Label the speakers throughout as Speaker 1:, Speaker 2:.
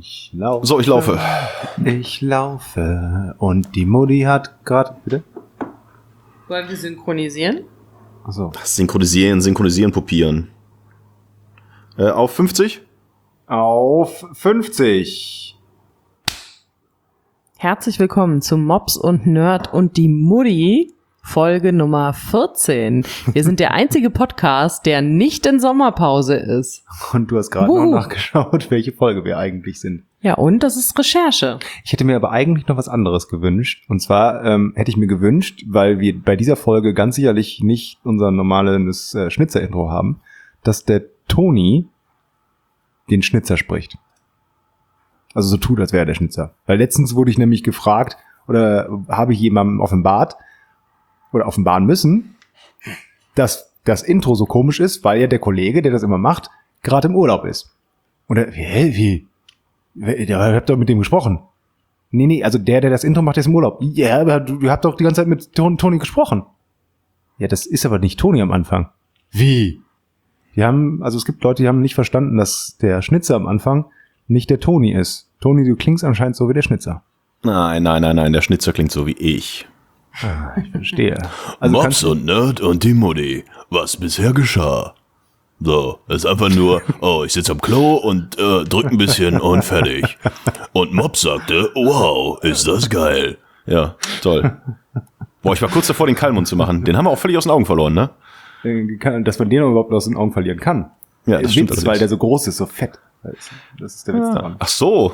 Speaker 1: Ich laufe.
Speaker 2: So, ich laufe.
Speaker 1: Ich laufe. Und die Mutti hat gerade. Bitte?
Speaker 3: Wollen wir synchronisieren?
Speaker 1: Achso.
Speaker 2: Synchronisieren, kopieren. Auf 50?
Speaker 1: Auf 50.
Speaker 3: Herzlich willkommen zu Mops und Nerd und die Mutti, Folge Nummer 14. Wir sind der einzige Podcast, der nicht in Sommerpause ist.
Speaker 1: Und du hast gerade noch nachgeschaut, welche Folge wir eigentlich sind.
Speaker 3: Ja, und das ist Recherche.
Speaker 1: Ich hätte mir aber eigentlich noch was anderes gewünscht. Und zwar hätte ich mir gewünscht, weil wir bei dieser Folge ganz sicherlich nicht unser normales Schnitzer-Intro haben, dass der Toni den Schnitzer spricht. Also so tut, als wäre er der Schnitzer. Weil letztens wurde ich nämlich gefragt, oder habe ich jemandem offenbart müssen, dass das Intro so komisch ist, weil ja der Kollege, der das immer macht, gerade im Urlaub ist. Und er, wie? Ich hab doch mit dem gesprochen. Nee, also der das Intro macht, der ist im Urlaub. Ja, aber du habt doch die ganze Zeit mit Toni gesprochen. Ja, das ist aber nicht Toni am Anfang. Wie? Es gibt Leute, die haben nicht verstanden, dass der Schnitzer am Anfang nicht der Toni ist. Toni, du klingst anscheinend so wie der Schnitzer.
Speaker 2: Nein, der Schnitzer klingt so wie ich.
Speaker 1: Ah, ich verstehe.
Speaker 2: Also Mops und Nerd und die Mutti. Was bisher geschah? So, ist einfach nur, ich sitze am Klo und drück ein bisschen und fertig. Und Mops sagte, wow, ist das geil. Ja, toll. Boah, ich war kurz davor, den Kalmund zu machen. Den haben wir auch völlig aus den Augen verloren, ne?
Speaker 1: Dass man den überhaupt aus den Augen verlieren kann.
Speaker 2: Ja, das stimmt.
Speaker 1: Weil der so groß ist, so fett. Das ist der Witz daran.
Speaker 2: Ach so.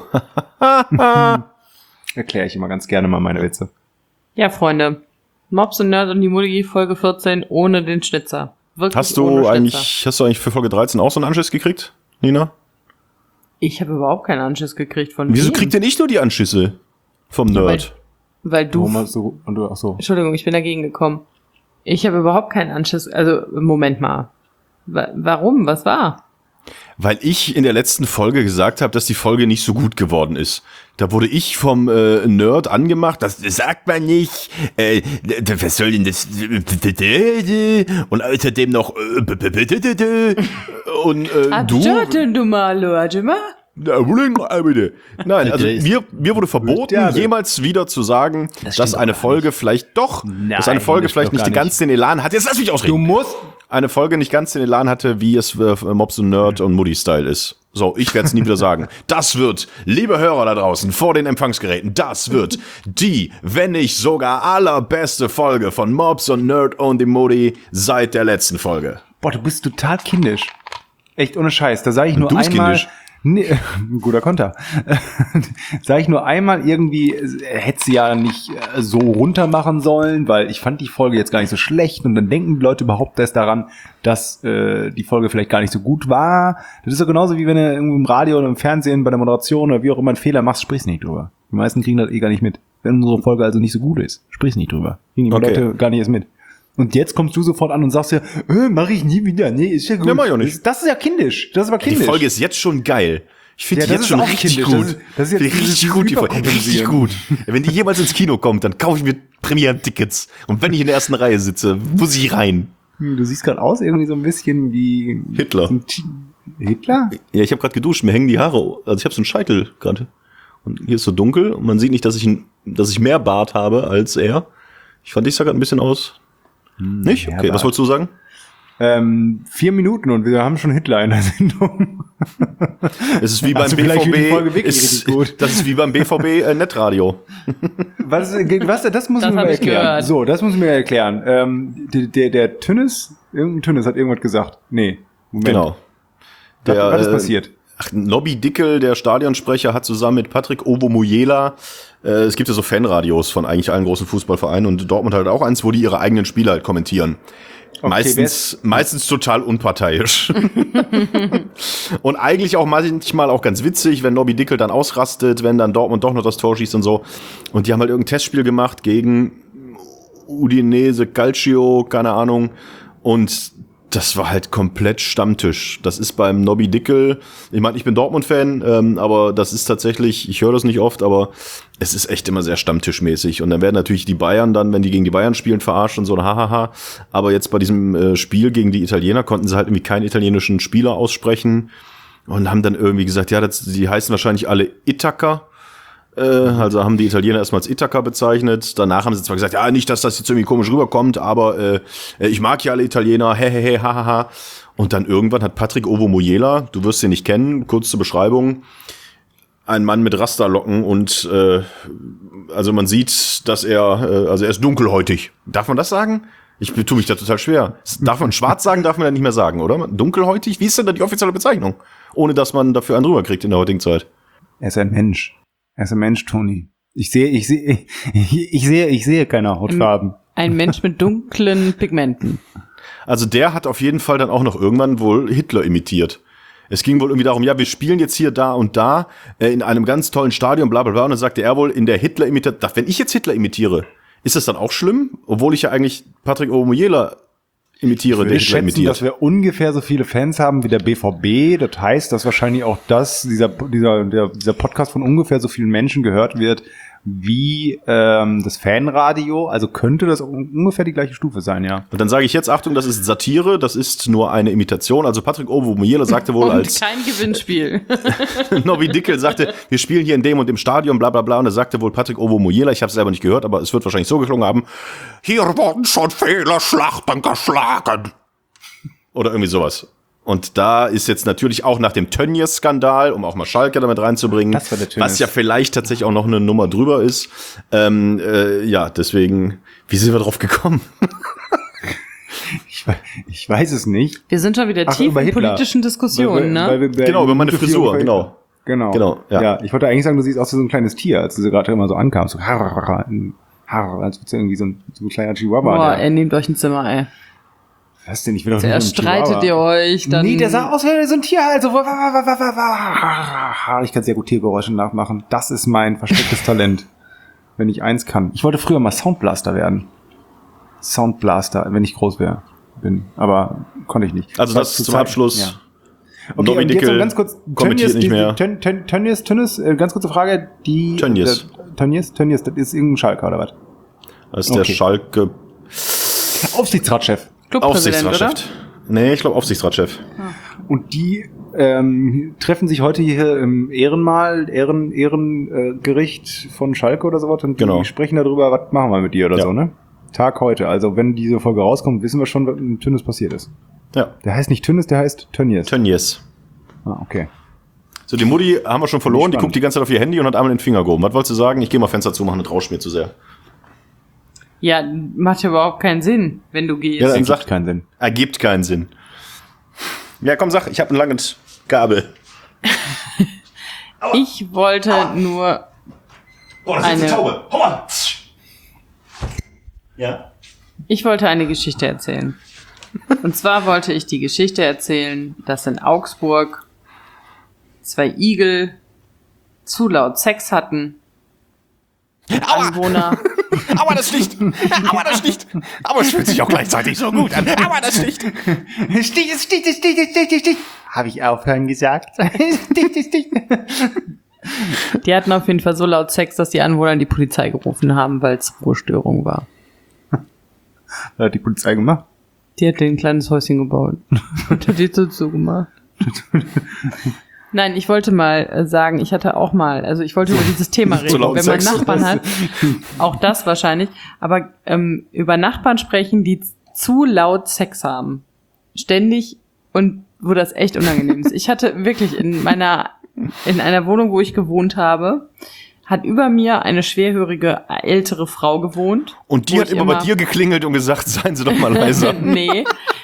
Speaker 1: Erkläre ich immer ganz gerne mal meine Witze.
Speaker 3: Ja, Freunde. Mops und Nerd und die Mutti, Folge 14, ohne den Schnitzer. Wirklich
Speaker 2: Hast du eigentlich für Folge 13 auch so einen Anschiss gekriegt, Nina?
Speaker 3: Ich habe überhaupt keinen Anschiss gekriegt von
Speaker 2: Wieso
Speaker 3: wem?
Speaker 2: kriegt denn ich nur die Anschüsse vom Nerd?
Speaker 3: Weil du...
Speaker 1: Ach so.
Speaker 3: Entschuldigung, ich bin dagegen gekommen. Ich habe überhaupt keinen Anschiss. Also, Moment mal. Warum? Was war?
Speaker 2: Weil ich in der letzten Folge gesagt habe, dass die Folge nicht so gut geworden ist. Da wurde ich vom Nerd angemacht, das sagt man nicht. Was soll denn das? Und außerdem noch und du Nein, also mir wurde verboten, jemals wieder zu sagen, dass eine Folge vielleicht doch, dass eine Folge vielleicht nicht ganz den Elan hat. Jetzt lass mich ausreden.
Speaker 1: Du musst
Speaker 2: eine Folge nicht ganz den Elan hatte, wie es Mops und Nerd und Mutti-Style ist. So, ich werde es nie wieder sagen. Das wird, liebe Hörer da draußen vor den Empfangsgeräten, das wird die, wenn nicht sogar allerbeste Folge von Mops und Nerd und die Mutti seit der letzten Folge.
Speaker 1: Boah, du bist total kindisch. Echt ohne Scheiß. Da sage ich nur
Speaker 2: du bist
Speaker 1: einmal...
Speaker 2: Kindisch.
Speaker 1: Nee, guter Konter. Sag ich nur einmal irgendwie, hätte sie ja nicht so runter machen sollen, weil ich fand die Folge jetzt gar nicht so schlecht und dann denken die Leute überhaupt erst daran, dass die Folge vielleicht gar nicht so gut war. Das ist ja genauso wie wenn du irgendwo im Radio oder im Fernsehen bei der Moderation oder wie auch immer einen Fehler machst, sprichst nicht drüber. Die meisten kriegen das gar nicht mit. Wenn unsere Folge also nicht so gut ist, sprichst nicht drüber. Kriegen die Leute gar nicht erst mit. Und jetzt kommst du sofort an und sagst ja, mach ich nie wieder. Nee, ist ja gut.
Speaker 2: Ja, mach ich auch nicht.
Speaker 1: Das ist ja kindisch. Das ist aber kindisch.
Speaker 2: Die Folge ist jetzt schon geil. Ich finde die jetzt schon richtig gut.
Speaker 1: Das ist jetzt
Speaker 2: richtig gut, die Folge. Richtig gut. Wenn die jemals ins Kino kommt, dann kaufe ich mir Premieren-Tickets. Und wenn ich in der ersten Reihe sitze, muss ich rein.
Speaker 1: Du siehst gerade aus irgendwie so ein bisschen wie...
Speaker 2: Hitler?
Speaker 1: Ja,
Speaker 2: ich habe gerade geduscht, mir hängen die Haare. Also ich habe so einen Scheitel gerade. Und hier ist so dunkel und man sieht nicht, dass ich mehr Bart habe als er. Ich fand, ich sah gerade ein bisschen aus... Nicht? Okay, was wolltest du sagen?
Speaker 1: 4 Minuten und wir haben schon Hitler in der Sendung.
Speaker 2: Es ist wie beim BVB. Das ist wie beim BVB Netradio.
Speaker 1: Was? Das muss ich mir erklären. So, das muss ich mir erklären. Der Tünnes, irgendein Tünnes hat irgendwas gesagt. Nee, Moment.
Speaker 2: Genau.
Speaker 1: Was ist passiert?
Speaker 2: Nobby Dickel, der Stadionsprecher, hat zusammen mit Patrick Ovomoyela, es gibt ja so Fanradios von eigentlich allen großen Fußballvereinen und Dortmund halt auch eins, wo die ihre eigenen Spiele halt kommentieren. Okay, meistens total unparteiisch. Und eigentlich auch manchmal auch ganz witzig, wenn Nobby Dickel dann ausrastet, wenn dann Dortmund doch noch das Tor schießt und so. Und die haben halt irgendein Testspiel gemacht gegen Udinese, Calcio, keine Ahnung. Und das war halt komplett Stammtisch. Das ist beim Nobby Dickel, ich meine, ich bin Dortmund-Fan, aber das ist tatsächlich, ich höre das nicht oft, aber es ist echt immer sehr stammtischmäßig. Und dann werden natürlich die Bayern dann, wenn die gegen die Bayern spielen, verarscht und so, hahaha. Aber jetzt bei diesem Spiel gegen die Italiener konnten sie halt irgendwie keinen italienischen Spieler aussprechen. und haben dann irgendwie gesagt, ja, die heißen wahrscheinlich alle Ithaka. Also haben die Italiener erstmal als Ithaka bezeichnet. Danach haben sie zwar gesagt, ja, nicht, dass das jetzt irgendwie komisch rüberkommt, aber ich mag ja alle Italiener, hehehe, hahaha. Und dann irgendwann hat Patrick Ovomoyela, du wirst ihn nicht kennen, kurz zur Beschreibung, ein Mann mit Rasterlocken und also man sieht, dass er ist dunkelhäutig. Darf man das sagen? Ich tue mich da total schwer. Darf man schwarz sagen, darf man ja nicht mehr sagen, oder? Dunkelhäutig? Wie ist denn da die offizielle Bezeichnung? Ohne, dass man dafür einen drüber kriegt in der heutigen Zeit.
Speaker 1: Er ist ein Mensch. Er ist ein Mensch, Toni. Ich sehe keine Hautfarben.
Speaker 3: Ein Mensch mit dunklen Pigmenten.
Speaker 2: Also der hat auf jeden Fall dann auch noch irgendwann wohl Hitler imitiert. Es ging wohl irgendwie darum, ja, wir spielen jetzt hier da und da in einem ganz tollen Stadion, bla bla bla. Und dann sagte er wohl, in der Hitler-Imitation, wenn ich jetzt Hitler imitiere, ist das dann auch schlimm? Obwohl ich ja eigentlich Patrick Ovomoyela imitiere,
Speaker 1: der Hitler imitiert. Dass wir ungefähr so viele Fans haben wie der BVB. Das heißt, dass wahrscheinlich auch dieser Podcast von ungefähr so vielen Menschen gehört wird wie das Fanradio. Also könnte das ungefähr die gleiche Stufe sein, ja.
Speaker 2: Und dann sage ich jetzt, Achtung, das ist Satire, das ist nur eine Imitation. Also Patrick Ovomoyela sagte wohl als...
Speaker 3: kein Gewinnspiel.
Speaker 2: Nobby Dickel sagte, wir spielen hier in dem und dem Stadion, bla bla bla. Und da sagte wohl Patrick Ovomoyela, ich habe es selber nicht gehört, aber es wird wahrscheinlich so geklungen haben, hier wurden schon viele Schlachten geschlagen. Oder irgendwie sowas. Und da ist jetzt natürlich auch nach dem Tönnies-Skandal, um auch mal Schalke damit reinzubringen, was ja vielleicht tatsächlich auch noch eine Nummer drüber ist. Ja, deswegen, wie sind wir drauf gekommen?
Speaker 1: Ich weiß es nicht.
Speaker 3: Wir sind schon wieder tief in politischen Diskussionen, ne?
Speaker 2: Genau, über meine Frisur, genau.
Speaker 1: Genau, ja. Ich wollte eigentlich sagen, du siehst aus wie so ein kleines Tier, als du gerade immer so ankamst. So, als würdest du irgendwie so ein kleiner Chihuahua.
Speaker 3: Boah, er nehmt euch ein Zimmer, ey.
Speaker 1: Was denn? Ich will doch
Speaker 3: nicht streitet ihr euch dann.
Speaker 1: Nee, der sah aus wie so ein Tier, also. Ich kann sehr gut Tiergeräusche nachmachen. Das ist mein verstecktes Talent. Wenn ich eins kann. Ich wollte früher mal Soundblaster werden. Soundblaster, wenn ich groß bin. Aber konnte ich nicht.
Speaker 2: Also das zum Abschluss.
Speaker 1: Ja. Okay, und jetzt noch ganz kurz.
Speaker 2: Kommentiert nicht mehr.
Speaker 1: Tönnies, ganz kurze Frage. Tönnies, das ist irgendein Schalker oder was?
Speaker 2: Das ist der Schalke.
Speaker 1: Aufsichtsratschef.
Speaker 2: Aufsichtsratschef. Nee, ich glaube Aufsichtsratschef.
Speaker 1: Und die treffen sich heute hier im Ehrengericht von Schalke oder sowas und die sprechen darüber, was machen wir mit dir oder so, ne? Tag heute. Also wenn diese Folge rauskommt, wissen wir schon, was mit Tönnies passiert ist. Ja. Der heißt nicht Tönnies, der heißt Tönnies.
Speaker 2: Tönnies.
Speaker 1: Ah, okay.
Speaker 2: So, die Mutti haben wir schon verloren, die guckt die ganze Zeit auf ihr Handy und hat einmal den Finger gehoben. Was wolltest du sagen? Ich gehe mal Fenster zumachen, das rauscht mir zu sehr.
Speaker 3: Ja, macht ja überhaupt keinen Sinn, wenn du gehst.
Speaker 2: Ja, dann sagt keinen Sinn. Ergibt keinen Sinn. Ja, komm, sag, ich habe ein langes Gabel.
Speaker 3: Ich wollte nur
Speaker 2: das ist eine Taube. Hau mal. Ja.
Speaker 3: Ich wollte eine Geschichte erzählen. Und zwar wollte ich die Geschichte erzählen, dass in Augsburg 2 Igel zu laut Sex hatten. Anwohner.
Speaker 2: Aber das sticht. Aber das sticht. Aber es fühlt sich auch gleichzeitig so gut an. Aber das sticht.
Speaker 1: Stich. Habe ich aufhören gesagt? Stich.
Speaker 3: Die hatten auf jeden Fall so laut Sex, dass die Anwohner die Polizei gerufen haben, weil es Ruhestörung war.
Speaker 1: Was hat die Polizei gemacht?
Speaker 3: Die hat ein kleines Häuschen gebaut. Und hat die so gemacht. Nein, ich wollte mal sagen, ich wollte über dieses Thema reden, wenn man Nachbarn hat, auch das wahrscheinlich, aber über Nachbarn sprechen, die zu laut Sex haben, ständig und wo das echt unangenehm ist. Ich hatte wirklich in einer Wohnung, wo ich gewohnt habe, hat über mir eine schwerhörige ältere Frau gewohnt.
Speaker 2: Und die hat immer bei dir geklingelt und gesagt, seien Sie doch mal leiser.
Speaker 3: Nee,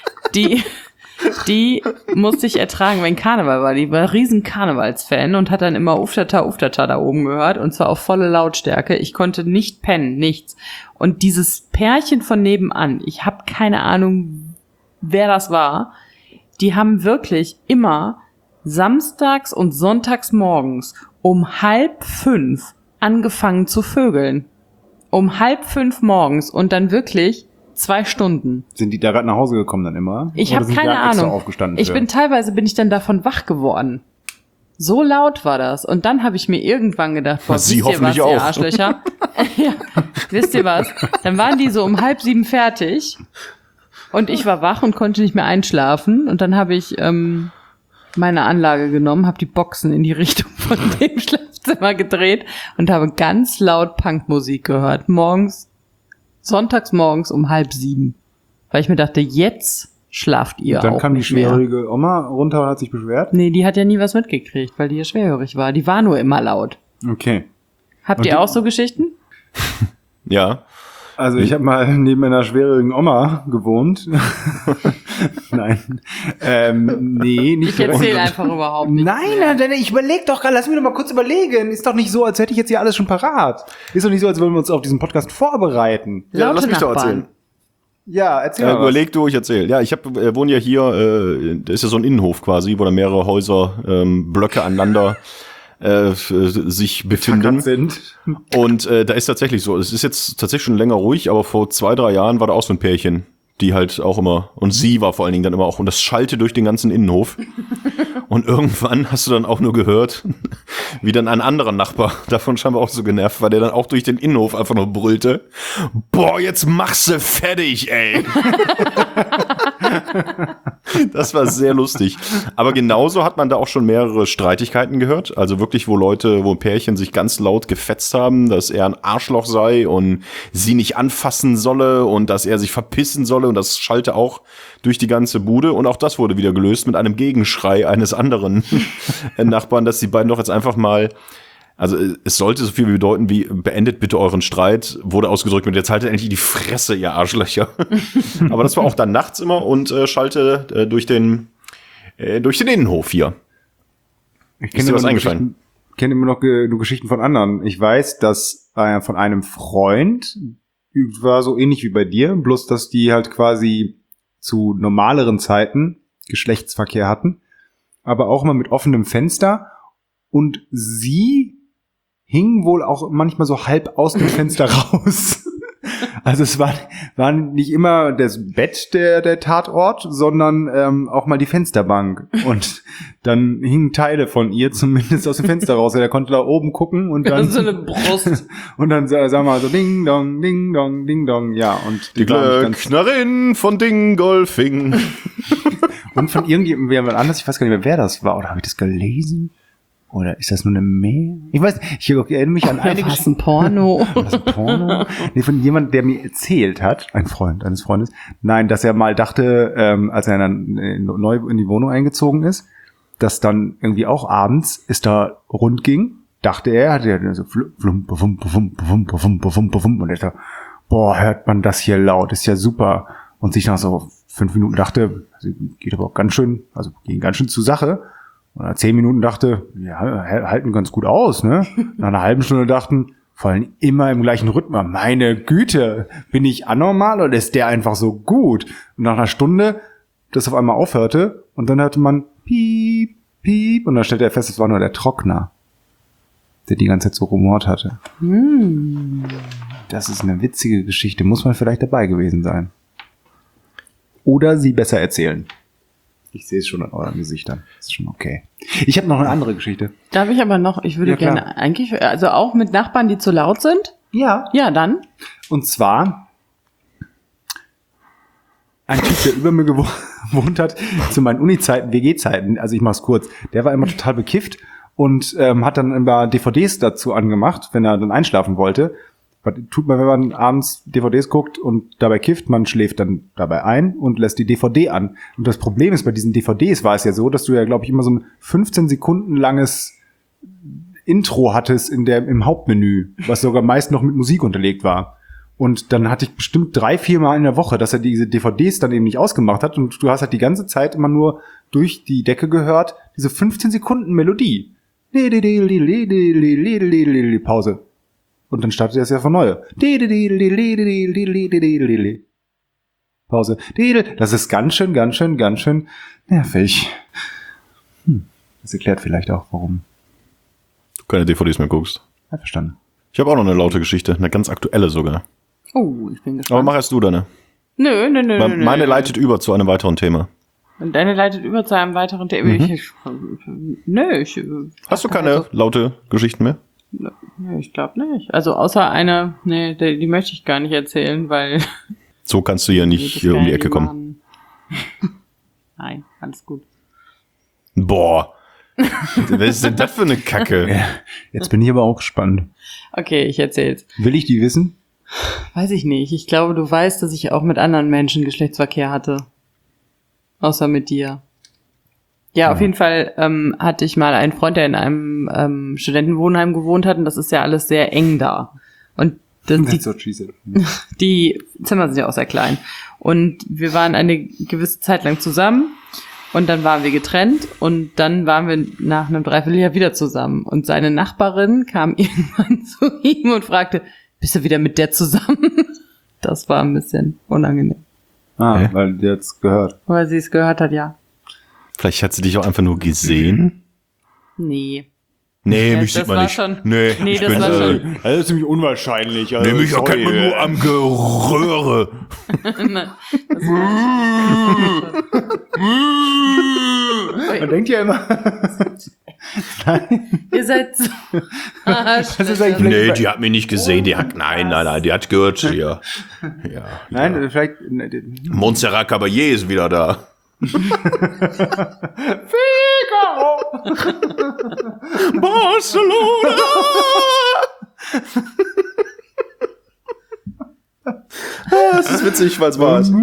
Speaker 3: die musste ich ertragen, wenn Karneval war. Die war riesen Karnevalsfan und hat dann immer Uftata da oben gehört und zwar auf volle Lautstärke. Ich konnte nicht pennen, nichts. Und dieses Pärchen von nebenan, ich habe keine Ahnung, wer das war, die haben wirklich immer samstags und sonntags morgens um 4:30 angefangen zu vögeln. Um 4:30 morgens und dann wirklich 2 Stunden.
Speaker 1: Sind die da gerade nach Hause gekommen dann immer?
Speaker 3: Ich habe keine Ahnung. Teilweise bin ich dann davon wach geworden. So laut war das. Und dann habe ich mir irgendwann gedacht, boah, wisst ihr was, ihr Arschlöcher? Ja, wisst ihr was? Dann waren die so um 6:30 fertig und ich war wach und konnte nicht mehr einschlafen. Und dann habe ich meine Anlage genommen, habe die Boxen in die Richtung von dem Schlafzimmer gedreht und habe ganz laut Punkmusik gehört. Sonntags morgens um 6:30. Weil ich mir dachte, jetzt schlaft ihr auch.
Speaker 1: Dann kam die
Speaker 3: nicht mehr.
Speaker 1: schwerhörige Oma runter und hat sich beschwert?
Speaker 3: Nee, die hat ja nie was mitgekriegt, weil die ja schwerhörig war. Die war nur immer laut.
Speaker 1: Okay.
Speaker 3: Habt ihr auch so Geschichten?
Speaker 2: Ja.
Speaker 1: Also ich habe mal neben einer schwerhörigen Oma gewohnt. Nein. Nee, nicht.
Speaker 3: Ich erzähle einfach überhaupt nicht.
Speaker 1: Nein, ich überleg doch gerade, lass mich doch mal kurz überlegen. Ist doch nicht so, als hätte ich jetzt hier alles schon parat. Ist doch nicht so, als würden wir uns auf diesen Podcast vorbereiten.
Speaker 2: Ja,
Speaker 3: Laute
Speaker 2: lass mich
Speaker 3: Nachbarn.
Speaker 2: doch erzählen.
Speaker 1: Ja, erzähl mal.
Speaker 2: Überleg du, ich erzähl. Ja, ich wohne ja hier, da ist ja so ein Innenhof quasi, wo da mehrere Häuser, Blöcke aneinander sich befinden.
Speaker 1: Sind.
Speaker 2: Und da ist tatsächlich so, es ist jetzt tatsächlich schon länger ruhig, aber vor 2-3 Jahren war da auch so ein Pärchen, die halt auch immer, und sie war vor allen Dingen dann immer auch, und das schallte durch den ganzen Innenhof. Und irgendwann hast du dann auch nur gehört, wie dann ein anderer Nachbar davon scheinbar auch so genervt war, der dann auch durch den Innenhof einfach nur brüllte: Boah, jetzt machst du fertig, ey. Das war sehr lustig. Aber genauso hat man da auch schon mehrere Streitigkeiten gehört. Also wirklich, wo ein Pärchen sich ganz laut gefetzt haben, dass er ein Arschloch sei und sie nicht anfassen solle und dass er sich verpissen solle. Und das schallte auch durch die ganze Bude. Und auch das wurde wieder gelöst mit einem Gegenschrei eines anderen Nachbarn, dass die beiden doch jetzt einfach mal, also es sollte so viel bedeuten wie: beendet bitte euren Streit, wurde ausgedrückt mit: jetzt haltet endlich die Fresse, ihr Arschlöcher. Aber das war auch dann nachts immer und schallte durch den Innenhof hier.
Speaker 1: Ich
Speaker 2: Ist dir was eingefallen?
Speaker 1: kenne immer noch nur Geschichten von anderen. Ich weiß, dass von einem Freund, war so ähnlich wie bei dir, bloß dass die halt quasi zu normaleren Zeiten Geschlechtsverkehr hatten, aber auch immer mit offenem Fenster, und sie hing wohl auch manchmal so halb aus dem Fenster raus. Also es war nicht immer das Bett der Tatort, sondern auch mal die Fensterbank. Und dann hingen Teile von ihr zumindest aus dem Fenster raus. Er konnte da oben gucken und dann
Speaker 3: so eine Brust.
Speaker 1: und dann sagen wir mal so Ding Dong, Ding Dong, Ding Dong. Ja, und
Speaker 2: Die Glöcknerin von Dingolfing.
Speaker 1: Und von irgendjemandem anders, ich weiß gar nicht mehr, wer das war. Oder habe ich das gelesen? Oder ist das nur eine Mail? Ich weiß nicht, ich erinnere mich an eine
Speaker 3: Was ein Porno.
Speaker 1: Was, ein Porno? Nee, von jemandem, der mir erzählt hat, ein Freund eines Freundes, nein, dass er mal dachte, als er dann neu in die Wohnung eingezogen ist, dass dann irgendwie auch abends es da rund ging, dachte er, hatte ja so flum, bufum, bufum, bufum, bufum, bufum, bufum, und er dachte, boah, hört man das hier laut, ist ja super. Und sich nach so 5 Minuten dachte, also geht aber auch ging ganz schön zur Sache. Und nach 10 Minuten dachte, ja, halten ganz gut aus, ne? Nach einer halben Stunde dachten, vor allem immer im gleichen Rhythmus: Meine Güte, bin ich anormal oder ist der einfach so gut? Und nach einer Stunde, das auf einmal aufhörte, und dann hörte man piep, piep, und dann stellte er fest, es war nur der Trockner, der die ganze Zeit so rumort hatte. Das ist eine witzige Geschichte, muss man vielleicht dabei gewesen sein. Oder sie besser erzählen. Ich sehe es schon an euren Gesichtern. Das ist schon okay. Ich habe noch eine andere Geschichte.
Speaker 3: Darf ich aber noch, ich würde
Speaker 1: Ja, klar.
Speaker 3: gerne eigentlich, also auch mit Nachbarn, die zu laut sind?
Speaker 1: Ja.
Speaker 3: Ja, dann.
Speaker 1: Und zwar ein Typ, der über mir gewohnt hat, zu meinen Uni-Zeiten, WG-Zeiten, also ich mach's kurz, der war immer total bekifft und hat dann immer DVDs dazu angemacht, wenn er dann einschlafen wollte. Was tut man, wenn man abends DVDs guckt und dabei kifft? Man schläft dann dabei ein und lässt die DVD an. Und das Problem ist, bei diesen DVDs war es ja so, dass du ja, glaube ich, immer so ein 15 Sekunden langes Intro hattest im Hauptmenü, was sogar meist noch mit Musik unterlegt war. Und dann hatte ich bestimmt 3-4 Mal in der Woche, dass er diese DVDs dann eben nicht ausgemacht hat, und du hast halt die ganze Zeit immer nur durch die Decke gehört, diese 15 Sekunden Melodie. Pause. Und dann startet er es ja von neu. Pause. Das ist ganz schön nervig. Das erklärt vielleicht auch, warum.
Speaker 2: Du keine DVDs mehr guckst.
Speaker 1: Ja, verstanden.
Speaker 2: Ich habe auch noch eine laute Geschichte, eine ganz aktuelle sogar.
Speaker 3: Oh, ich bin gespannt.
Speaker 2: Aber mach erst du deine.
Speaker 3: Nö.
Speaker 2: Meine leitet über zu einem weiteren Thema.
Speaker 3: Und deine leitet über zu einem weiteren Thema.
Speaker 2: Hast du keine laute Geschichten mehr?
Speaker 3: Nö, ich glaube nicht. Also außer eine, die möchte ich gar nicht erzählen, weil...
Speaker 2: So kannst du ja nicht um die Ecke kommen.
Speaker 3: Nein, alles gut.
Speaker 2: Boah. Was ist denn das für eine Kacke?
Speaker 1: Ja, jetzt bin ich aber auch gespannt.
Speaker 3: Okay, ich erzähl's.
Speaker 1: Will ich die wissen?
Speaker 3: Weiß ich nicht. Ich glaube, du weißt, dass ich auch mit anderen Menschen Geschlechtsverkehr hatte. Außer mit dir. Ja, auf jeden Fall hatte ich mal einen Freund, der in einem Studentenwohnheim gewohnt hat und das ist ja alles sehr eng da. Und die Zimmer sind ja auch sehr klein. Und wir waren eine gewisse Zeit lang zusammen und dann waren wir getrennt und dann waren wir nach einem Dreivierteljahr wieder zusammen. Und seine Nachbarin kam irgendwann zu ihm und fragte, bist du wieder mit der zusammen? Das war ein bisschen unangenehm.
Speaker 1: Weil die hat's gehört.
Speaker 3: Weil sie es gehört hat, ja.
Speaker 2: Vielleicht hat sie dich auch einfach nur gesehen.
Speaker 3: Nee.
Speaker 2: Nee,
Speaker 3: Ja,
Speaker 2: mich sieht
Speaker 3: das
Speaker 2: man
Speaker 3: war
Speaker 2: nicht.
Speaker 3: schon-
Speaker 2: Nee,
Speaker 3: Nee,
Speaker 2: ich
Speaker 3: das
Speaker 2: bin,
Speaker 3: war schon-
Speaker 1: Das ist ziemlich unwahrscheinlich. Also,
Speaker 2: Nee, mich erkennt man nur am Geröhre.
Speaker 3: Nein, das
Speaker 1: Man denkt ja immer.
Speaker 3: Ihr seid so
Speaker 1: Das ist eigentlich
Speaker 2: Nee, die hat mich nicht gesehen. Die hat, nein, die hat gehört hier. Ja.
Speaker 1: Nein, vielleicht.
Speaker 2: Montserrat Caballé ist wieder da. Barcelona! Das ist witzig, weil es wahr ist.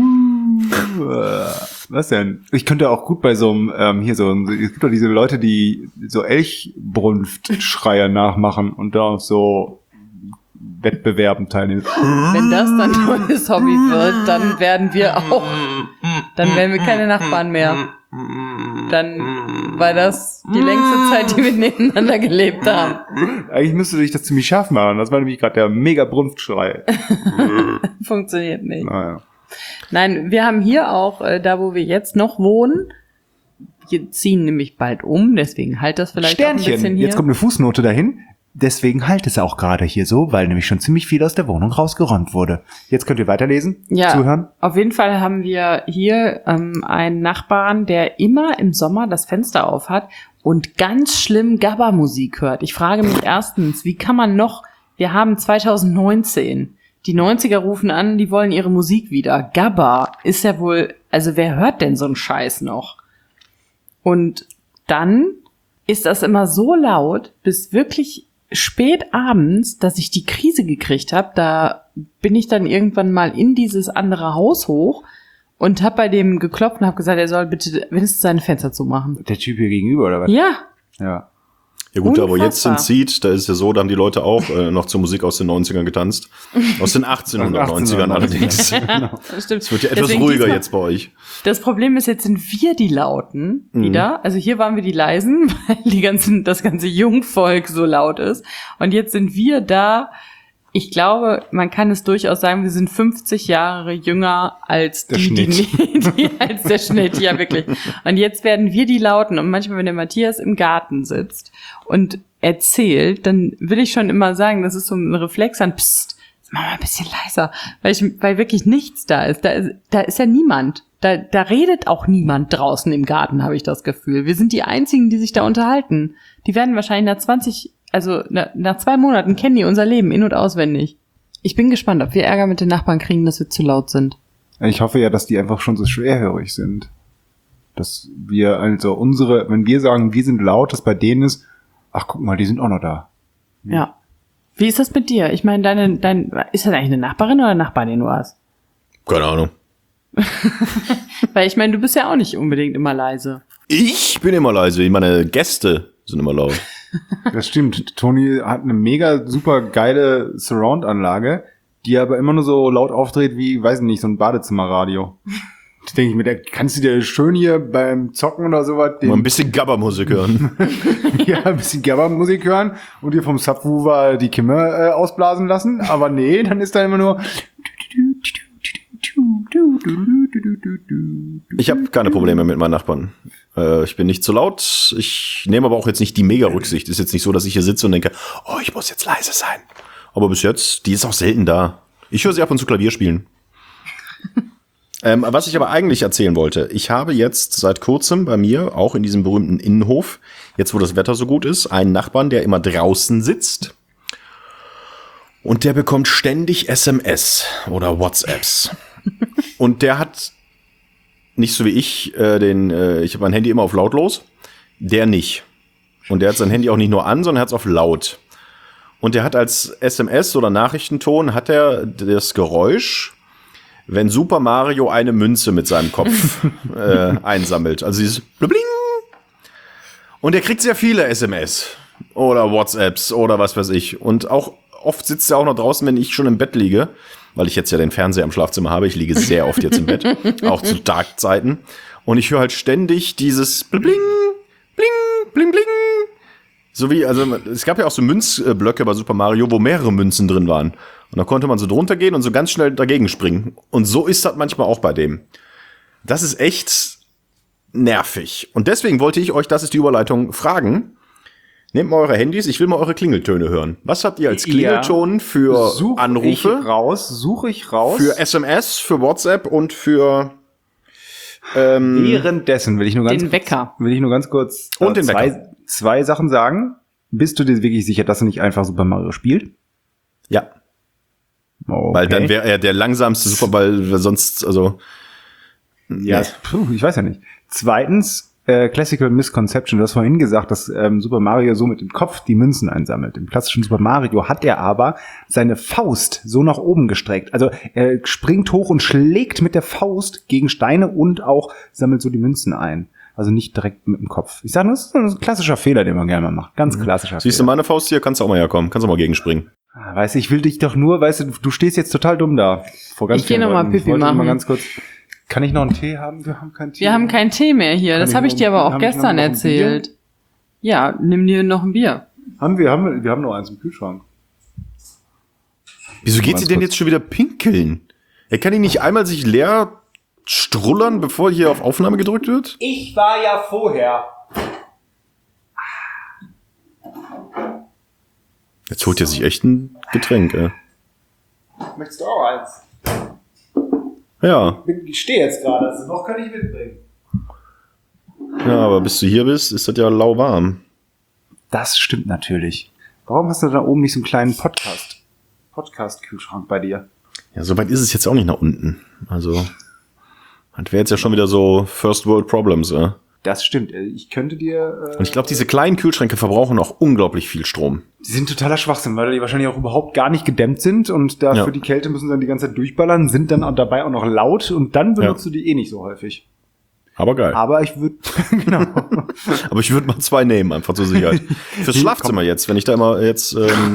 Speaker 1: Was denn? Ich könnte auch gut bei so einem, es gibt doch diese Leute, die so Elchbrunftschreier nachmachen und da auf so Wettbewerben teilnehmen.
Speaker 3: Wenn das dann ein neues Hobby wird, dann werden wir keine Nachbarn mehr. Dann war das die längste Zeit, die wir nebeneinander gelebt haben.
Speaker 1: Eigentlich müsste sich das ziemlich scharf machen. Das war nämlich gerade der mega Brunftschrei.
Speaker 3: Funktioniert nicht.
Speaker 1: Naja.
Speaker 3: Nein, wir haben hier auch, da wo wir jetzt noch wohnen, wir ziehen nämlich bald um, deswegen halt das vielleicht auch ein bisschen
Speaker 1: Sternchen.
Speaker 3: hier.
Speaker 1: Jetzt kommt eine Fußnote dahin. Deswegen halt es auch gerade hier so, weil nämlich schon ziemlich viel aus der Wohnung rausgeräumt wurde. Jetzt könnt ihr weiterlesen, zuhören.
Speaker 3: Auf jeden Fall haben wir hier einen Nachbarn, der immer im Sommer das Fenster auf hat und ganz schlimm Gabba-Musik hört. Ich frage mich erstens, wie kann man noch, wir haben 2019, die 90er rufen an, die wollen ihre Musik wieder. Gabba ist ja wohl, also wer hört denn so einen Scheiß noch? Und dann ist das immer so laut, bis wirklich spät abends, dass ich die Krise gekriegt habe. Da bin ich dann irgendwann mal in dieses andere Haus hoch und habe bei dem geklopft und habe gesagt, er soll bitte wenigstens seine Fenster zumachen.
Speaker 1: Der Typ hier gegenüber, oder was?
Speaker 3: Ja,
Speaker 1: Ja.
Speaker 2: Ja gut, aber jetzt
Speaker 3: Unfassbar.
Speaker 2: in Seed, da ist ja so, da haben die Leute auch noch zur Musik aus den 90ern getanzt. Aus den 1890ern allerdings.
Speaker 3: das stimmt.
Speaker 2: Es wird ja etwas
Speaker 3: Deswegen
Speaker 2: ruhiger
Speaker 3: diesmal-
Speaker 2: jetzt bei euch.
Speaker 3: Das Problem ist, jetzt sind wir die Lauten wieder. Also hier waren wir die Leisen, weil das ganze Jungvolk so laut ist. Und jetzt sind wir da. Ich glaube, man kann es durchaus sagen, wir sind 50 Jahre jünger als
Speaker 1: Der
Speaker 3: als der Schnitt, ja wirklich. Und jetzt werden wir die Lauten. Und manchmal, wenn der Matthias im Garten sitzt und erzählt, dann will ich schon immer sagen, das ist so ein Reflex an, psst, mach mal ein bisschen leiser, weil wirklich nichts da ist. Da ist ja niemand. Da redet auch niemand draußen im Garten, habe ich das Gefühl. Wir sind die Einzigen, die sich da unterhalten. Die werden wahrscheinlich nach 2 Monaten kennen die unser Leben in- und auswendig. Ich bin gespannt, ob wir Ärger mit den Nachbarn kriegen, dass wir zu laut sind.
Speaker 1: Ich hoffe ja, dass die einfach schon so schwerhörig sind. Dass wir, also wenn wir sagen, wir sind laut, dass bei denen ist, ach guck mal, die sind auch noch da.
Speaker 3: Ja. Wie ist das mit dir? Ich meine, ist das eigentlich eine Nachbarin oder ein Nachbar, den du hast?
Speaker 2: Keine Ahnung.
Speaker 3: Weil ich meine, du bist ja auch nicht unbedingt immer leise.
Speaker 2: Ich bin immer leise, meine Gäste sind immer laut.
Speaker 1: Das stimmt. Toni hat eine mega super geile Surround-Anlage, die aber immer nur so laut aufdreht wie, weiß nicht, so ein Badezimmerradio. Da denke ich mir, da kannst du dir schön hier beim Zocken oder sowas
Speaker 2: Mal ein bisschen Gabba-Musik hören.
Speaker 1: ja, ein bisschen Gabba-Musik hören und dir vom Subwoofer die Kimme ausblasen lassen. Aber nee, dann ist da immer nur
Speaker 2: Ich habe keine Probleme mit meinen Nachbarn. Ich bin nicht zu laut. Ich nehme aber auch jetzt nicht die Mega-Rücksicht. Ist jetzt nicht so, dass ich hier sitze und denke, oh, ich muss jetzt leise sein. Aber bis jetzt, die ist auch selten da. Ich höre sie ab und zu Klavier spielen. Was ich aber eigentlich erzählen wollte, ich habe jetzt seit kurzem bei mir, auch in diesem berühmten Innenhof, jetzt wo das Wetter so gut ist, einen Nachbarn, der immer draußen sitzt. Und der bekommt ständig SMS oder WhatsApps. Und der hat nicht so wie ich, ich habe mein Handy immer auf lautlos. Der nicht. Und der hat sein Handy auch nicht nur an, sondern er hat es auf laut. Und der hat als SMS oder Nachrichtenton hat er das Geräusch, wenn Super Mario eine Münze mit seinem Kopf einsammelt. Also dieses Bling. Und er kriegt sehr viele SMS oder WhatsApps oder was weiß ich. Und auch oft sitzt er auch noch draußen, wenn ich schon im Bett liege, weil ich jetzt ja den Fernseher im Schlafzimmer habe. Ich liege sehr oft jetzt im Bett, auch zu Tagzeiten. Und ich höre halt ständig dieses Bling, Bling, Bling, Bling. So wie, also es gab ja auch so Münzblöcke bei Super Mario, wo mehrere Münzen drin waren. Und da konnte man so drunter gehen und so ganz schnell dagegen springen. Und so ist das manchmal auch bei dem. Das ist echt nervig. Und deswegen wollte ich euch, das ist die Überleitung, fragen. Nehmt mal eure Handys, ich will mal eure Klingeltöne hören. Was habt ihr als Klingelton für Anrufe?
Speaker 1: Suche ich raus.
Speaker 2: Für SMS, für WhatsApp und für
Speaker 1: währenddessen will ich nur ganz kurz
Speaker 2: und den Wecker.
Speaker 1: Zwei Sachen sagen. Bist du dir wirklich sicher, dass er nicht einfach Super Mario spielt?
Speaker 2: Ja.
Speaker 1: Okay.
Speaker 2: Weil dann wäre er der langsamste Superball, sonst, also.
Speaker 1: Ja, ich weiß ja nicht. Zweitens, Classical Misconception. Du hast vorhin gesagt, dass Super Mario so mit dem Kopf die Münzen einsammelt. Im klassischen Super Mario hat er aber seine Faust so nach oben gestreckt. Also er springt hoch und schlägt mit der Faust gegen Steine und auch sammelt so die Münzen ein. Also nicht direkt mit dem Kopf. Ich sage, das ist ein klassischer Fehler, den man gerne mal macht. Ganz klassischer
Speaker 2: Siehst
Speaker 1: Fehler.
Speaker 2: du meine Faust hier? Kannst du auch mal herkommen. Kannst du mal gegenspringen.
Speaker 1: Weißt du, ich will dich doch nur, weißt du stehst jetzt total dumm da.
Speaker 3: Ich gehe nochmal Pipi machen.
Speaker 1: Mal ganz kurz. Kann ich noch einen Tee haben? Wir haben keinen Tee.
Speaker 3: Wir haben keinen Tee mehr hier. Das habe ich dir aber auch gestern erzählt. Ja, nimm dir noch ein Bier.
Speaker 1: Wir haben noch eins im Kühlschrank.
Speaker 2: Wieso geht sie denn jetzt schon wieder pinkeln? Er kann ihn nicht einmal sich leer strullern, bevor hier auf Aufnahme gedrückt wird?
Speaker 1: Ich war ja vorher.
Speaker 2: Jetzt holt er sich echt ein Getränk, ey.
Speaker 1: Möchtest du auch eins?
Speaker 2: Ja.
Speaker 1: Ich stehe jetzt gerade, also noch kann ich mitbringen.
Speaker 2: Ja, aber bis du hier bist, ist das ja lauwarm.
Speaker 1: Das stimmt natürlich. Warum hast du da oben nicht so einen kleinen Podcast-Kühlschrank bei dir?
Speaker 2: Ja, so weit ist es jetzt auch nicht nach unten. Also, das wäre jetzt ja schon wieder so First World Problems, ja.
Speaker 1: Das stimmt. Ich könnte dir...
Speaker 2: Und ich glaube, diese kleinen Kühlschränke verbrauchen auch unglaublich viel Strom.
Speaker 1: Die sind totaler Schwachsinn, weil die wahrscheinlich auch überhaupt gar nicht gedämmt sind und dafür die Kälte müssen dann die ganze Zeit durchballern, sind dann dabei auch noch laut und dann benutzt du die eh nicht so häufig.
Speaker 2: Aber geil.
Speaker 1: Aber ich würde... genau.
Speaker 2: Aber ich würde mal 2 nehmen, einfach zur Sicherheit. Fürs Schlafzimmer jetzt, wenn ich da immer jetzt...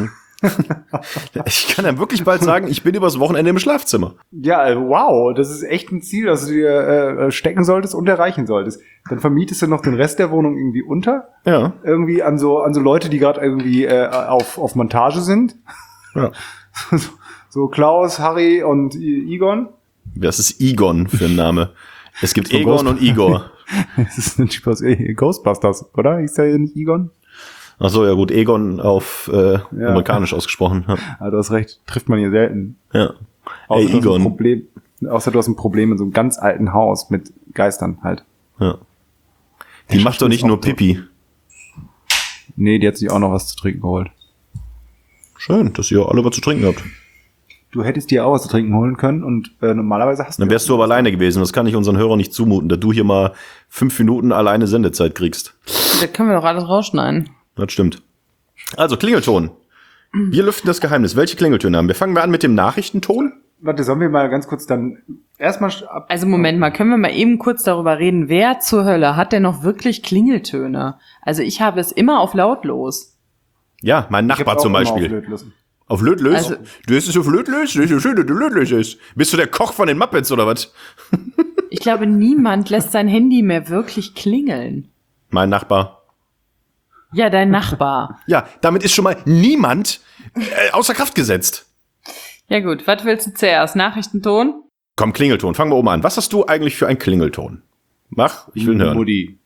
Speaker 2: ich kann ja wirklich bald sagen, ich bin übers Wochenende im Schlafzimmer.
Speaker 1: Ja, wow, das ist echt ein Ziel, das du dir stecken solltest und erreichen solltest. Dann vermietest du noch den Rest der Wohnung irgendwie unter.
Speaker 2: Ja.
Speaker 1: Irgendwie an so Leute, die gerade irgendwie auf Montage sind.
Speaker 2: Ja.
Speaker 1: So Klaus, Harry und Egon.
Speaker 2: Das ist Egon für ein Name. Es gibt so Egon und Igor.
Speaker 1: Das ist ein Typ aus Ghostbusters, oder? Ist der nicht Egon?
Speaker 2: Ach so, ja gut, Egon auf amerikanisch ausgesprochen. Ja.
Speaker 1: Also du hast recht, trifft man hier selten.
Speaker 2: Ja.
Speaker 1: Außer
Speaker 2: hey, Egon.
Speaker 1: Außer du hast ein Problem in so einem ganz alten Haus mit Geistern halt.
Speaker 2: Ja. Die macht doch nicht nur Pipi.
Speaker 1: Nee, die hat sich auch noch was zu trinken geholt.
Speaker 2: Schön, dass ihr alle was zu trinken habt.
Speaker 1: Du hättest dir auch was zu trinken holen können und normalerweise hast du...
Speaker 2: Dann wärst du aber alleine gewesen. Das kann ich unseren Hörern nicht zumuten, dass du hier mal 5 Minuten alleine Sendezeit kriegst.
Speaker 3: Das können wir doch alles rausschneiden.
Speaker 2: Das stimmt. Also, Klingelton. Wir lüften das Geheimnis. Welche Klingeltöne haben wir? Fangen wir an mit dem Nachrichtenton?
Speaker 1: Warte, sollen wir mal ganz kurz dann erstmal...
Speaker 3: Also Moment mal, können wir mal eben kurz darüber reden, wer zur Hölle hat denn noch wirklich Klingeltöne? Also ich habe es immer auf lautlos.
Speaker 2: Ja, mein Nachbar zum Beispiel. Auf Lötlös? Also, du hast es auf Lötlös? Das ist so schön, dass du Lötlös ist. Bist du der Koch von den Muppets oder was?
Speaker 3: Ich glaube, niemand lässt sein Handy mehr wirklich klingeln.
Speaker 2: Mein Nachbar.
Speaker 3: Ja, dein Nachbar.
Speaker 2: Ja, damit ist schon mal niemand außer Kraft gesetzt.
Speaker 3: Ja gut, was willst du zuerst? Nachrichtenton?
Speaker 2: Komm, Klingelton, fangen wir oben an. Was hast du eigentlich für einen Klingelton? Mach, ich will ihn hören.
Speaker 1: Mutti.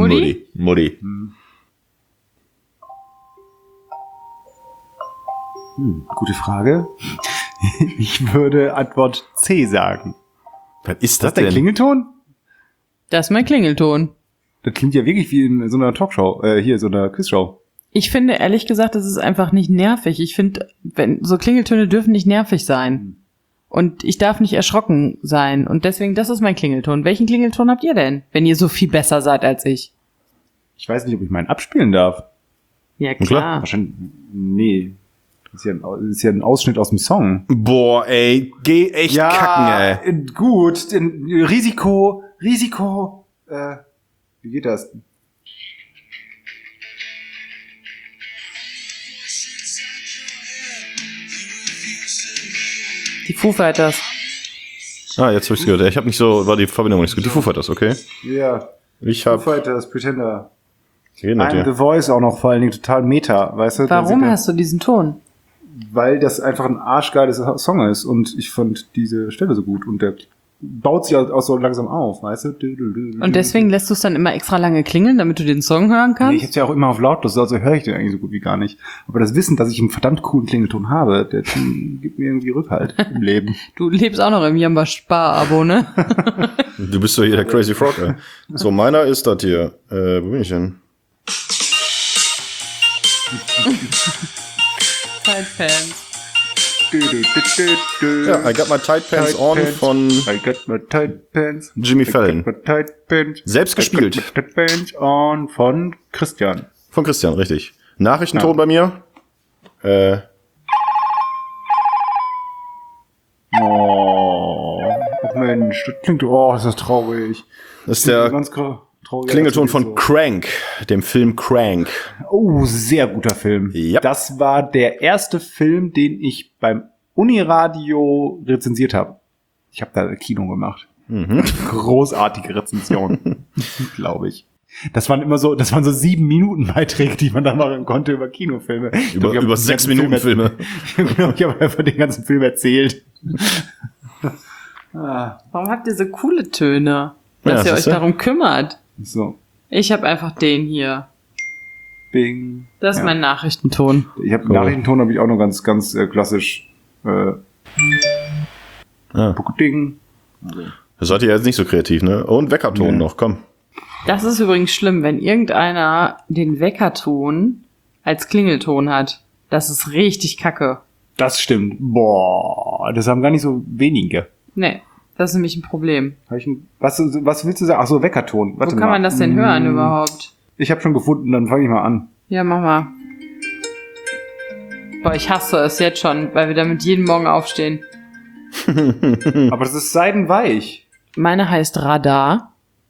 Speaker 1: Gute Frage. Ich würde Antwort C sagen.
Speaker 2: Was ist das
Speaker 1: denn? Der Klingelton?
Speaker 3: Das ist mein Klingelton.
Speaker 1: Das klingt ja wirklich wie in so einer Talkshow, hier, so einer Quizshow.
Speaker 3: Ich finde, ehrlich gesagt, das ist einfach nicht nervig. Ich finde, so Klingeltöne dürfen nicht nervig sein. Und ich darf nicht erschrocken sein. Und deswegen, das ist mein Klingelton. Welchen Klingelton habt ihr denn, wenn ihr so viel besser seid als ich?
Speaker 1: Ich weiß nicht, ob ich meinen abspielen darf.
Speaker 3: Ja, klar.
Speaker 1: Wahrscheinlich, nee. Das ist ja ein Ausschnitt aus dem Song.
Speaker 2: Boah, ey, geh echt kacken, ey.
Speaker 1: Gut, Risiko, wie geht das?
Speaker 3: Die Foo Fighters.
Speaker 2: Ah, jetzt hab ich's gehört. Ich hab nicht so, war die Verbindung nicht so gut. Die Foo Fighters, okay.
Speaker 1: Ja.
Speaker 2: Ich hab...
Speaker 1: Foo Fighters, Pretender.
Speaker 2: I'm
Speaker 1: The Voice auch noch, vor allen Dingen total Meta, weißt du?
Speaker 3: Warum hast du diesen Ton?
Speaker 1: Weil das einfach ein arschgeiles Song ist und ich fand diese Stelle so gut und der baut sich auch so langsam auf, weißt du?
Speaker 3: Und deswegen lässt du es dann immer extra lange klingeln, damit du den Song hören kannst?
Speaker 1: Nee, ich hab's ja auch immer auf lautlos, also höre ich den eigentlich so gut wie gar nicht. Aber das Wissen, dass ich einen verdammt coolen Klingelton habe, der gibt mir irgendwie Rückhalt im Leben.
Speaker 3: Du lebst auch noch im Jamba-Spar-Abo, ne?
Speaker 2: Du bist doch hier der Crazy Frog, ey. So, meiner ist das hier. Wo bin ich denn?
Speaker 3: Tight Pants.
Speaker 2: Ja, I got my tight pants on von
Speaker 1: I got my tight pants.
Speaker 2: Jimmy Fallon.
Speaker 1: I got my tight pants.
Speaker 2: Selbst gespielt.
Speaker 1: I got my tight pants on von Christian.
Speaker 2: Von Christian, richtig. Nachrichtenton bei mir.
Speaker 1: Ach Mensch, das klingt, ist das traurig.
Speaker 2: Das ist der Klingelton von Crank, dem Film Crank.
Speaker 1: Oh, sehr guter Film.
Speaker 2: Ja.
Speaker 1: Das war der erste Film, den ich beim Uniradio rezensiert habe. Ich habe da Kino gemacht. Großartige Rezension, glaube ich. Das waren so 7 Minuten Beiträge, die man dann machen konnte über Kinofilme.
Speaker 2: Über 6 Minuten Filme.
Speaker 1: Ich habe einfach den ganzen Film erzählt.
Speaker 3: Warum habt ihr so coole Töne? Dass ihr euch darum kümmert.
Speaker 1: So.
Speaker 3: Ich habe einfach den hier.
Speaker 1: Bing.
Speaker 3: Das ist mein Nachrichtenton.
Speaker 1: Ich habe Nachrichtenton habe ich auch noch ganz klassisch. Ding.
Speaker 2: Das seid ihr jetzt nicht so kreativ, ne? Und Weckerton noch, komm.
Speaker 3: Das ist übrigens schlimm, wenn irgendeiner den Weckerton als Klingelton hat. Das ist richtig kacke.
Speaker 1: Das stimmt. Boah, das haben gar nicht so wenige.
Speaker 3: Nee, das ist nämlich ein Problem.
Speaker 1: Was willst du sagen? Ach so, Weckerton.
Speaker 3: Wo kann man das denn hören überhaupt?
Speaker 1: Ich habe schon gefunden, dann fange ich mal an.
Speaker 3: Ja, mach mal. Boah, ich hasse es jetzt schon, weil wir damit jeden Morgen aufstehen.
Speaker 1: Aber das ist seidenweich.
Speaker 3: Meine heißt Radar.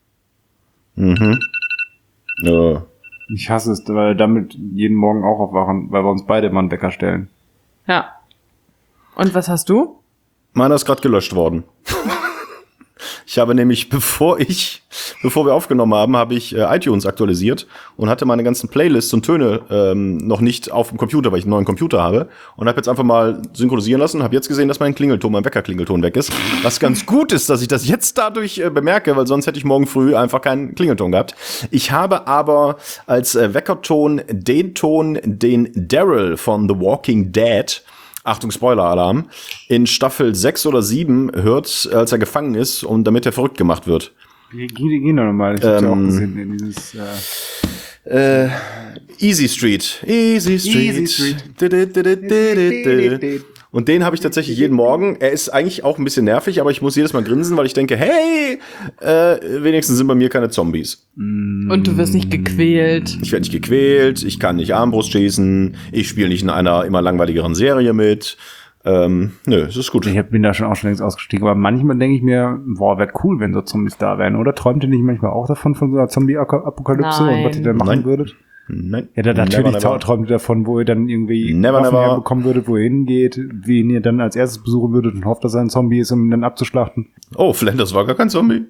Speaker 2: Ja.
Speaker 1: Ich hasse es, weil wir damit jeden Morgen auch aufwachen, weil wir uns beide mal einen Wecker stellen.
Speaker 3: Ja. Und was hast du?
Speaker 2: Meiner ist gerade gelöscht worden. Ich habe nämlich, bevor wir aufgenommen haben, habe ich iTunes aktualisiert und hatte meine ganzen Playlists und Töne noch nicht auf dem Computer, weil ich einen neuen Computer habe. Und habe jetzt einfach mal synchronisieren lassen, habe jetzt gesehen, dass mein Wecker-Klingelton weg ist. Was ganz gut ist, dass ich das jetzt dadurch bemerke, weil sonst hätte ich morgen früh einfach keinen Klingelton gehabt. Ich habe aber als Weckerton den Ton, den Daryl von The Walking Dead, Achtung, Spoiler-Alarm, in Staffel 6 oder 7 hört, als er gefangen ist und damit er verrückt gemacht wird.
Speaker 1: Geh doch nochmal. Ich hab's ja auch gesehen in dieses...
Speaker 2: Easy Street. Und den habe ich tatsächlich jeden Morgen. Er ist eigentlich auch ein bisschen nervig, aber ich muss jedes Mal grinsen, weil ich denke, hey, wenigstens sind bei mir keine Zombies.
Speaker 3: Und du wirst nicht gequält.
Speaker 2: Ich werde nicht gequält, ich kann nicht Armbrust schießen, ich spiele nicht in einer immer langweiligeren Serie mit. Nö, es ist gut.
Speaker 1: Ich bin da schon längst ausgestiegen, aber manchmal denke ich mir, boah, wäre cool, wenn so Zombies da wären, oder? Träumt ihr nicht manchmal auch davon, von so einer Zombie-Apokalypse und was ihr dann machen würdet?
Speaker 2: Nein.
Speaker 1: Ja, natürlich träumt ihr davon, wo ihr dann irgendwie
Speaker 2: never
Speaker 1: bekommen würdet, wo ihr hingeht, wen ihr dann als erstes besuchen würdet und hofft, dass er ein Zombie ist, um ihn dann abzuschlachten.
Speaker 2: Oh, Flanders war gar kein Zombie.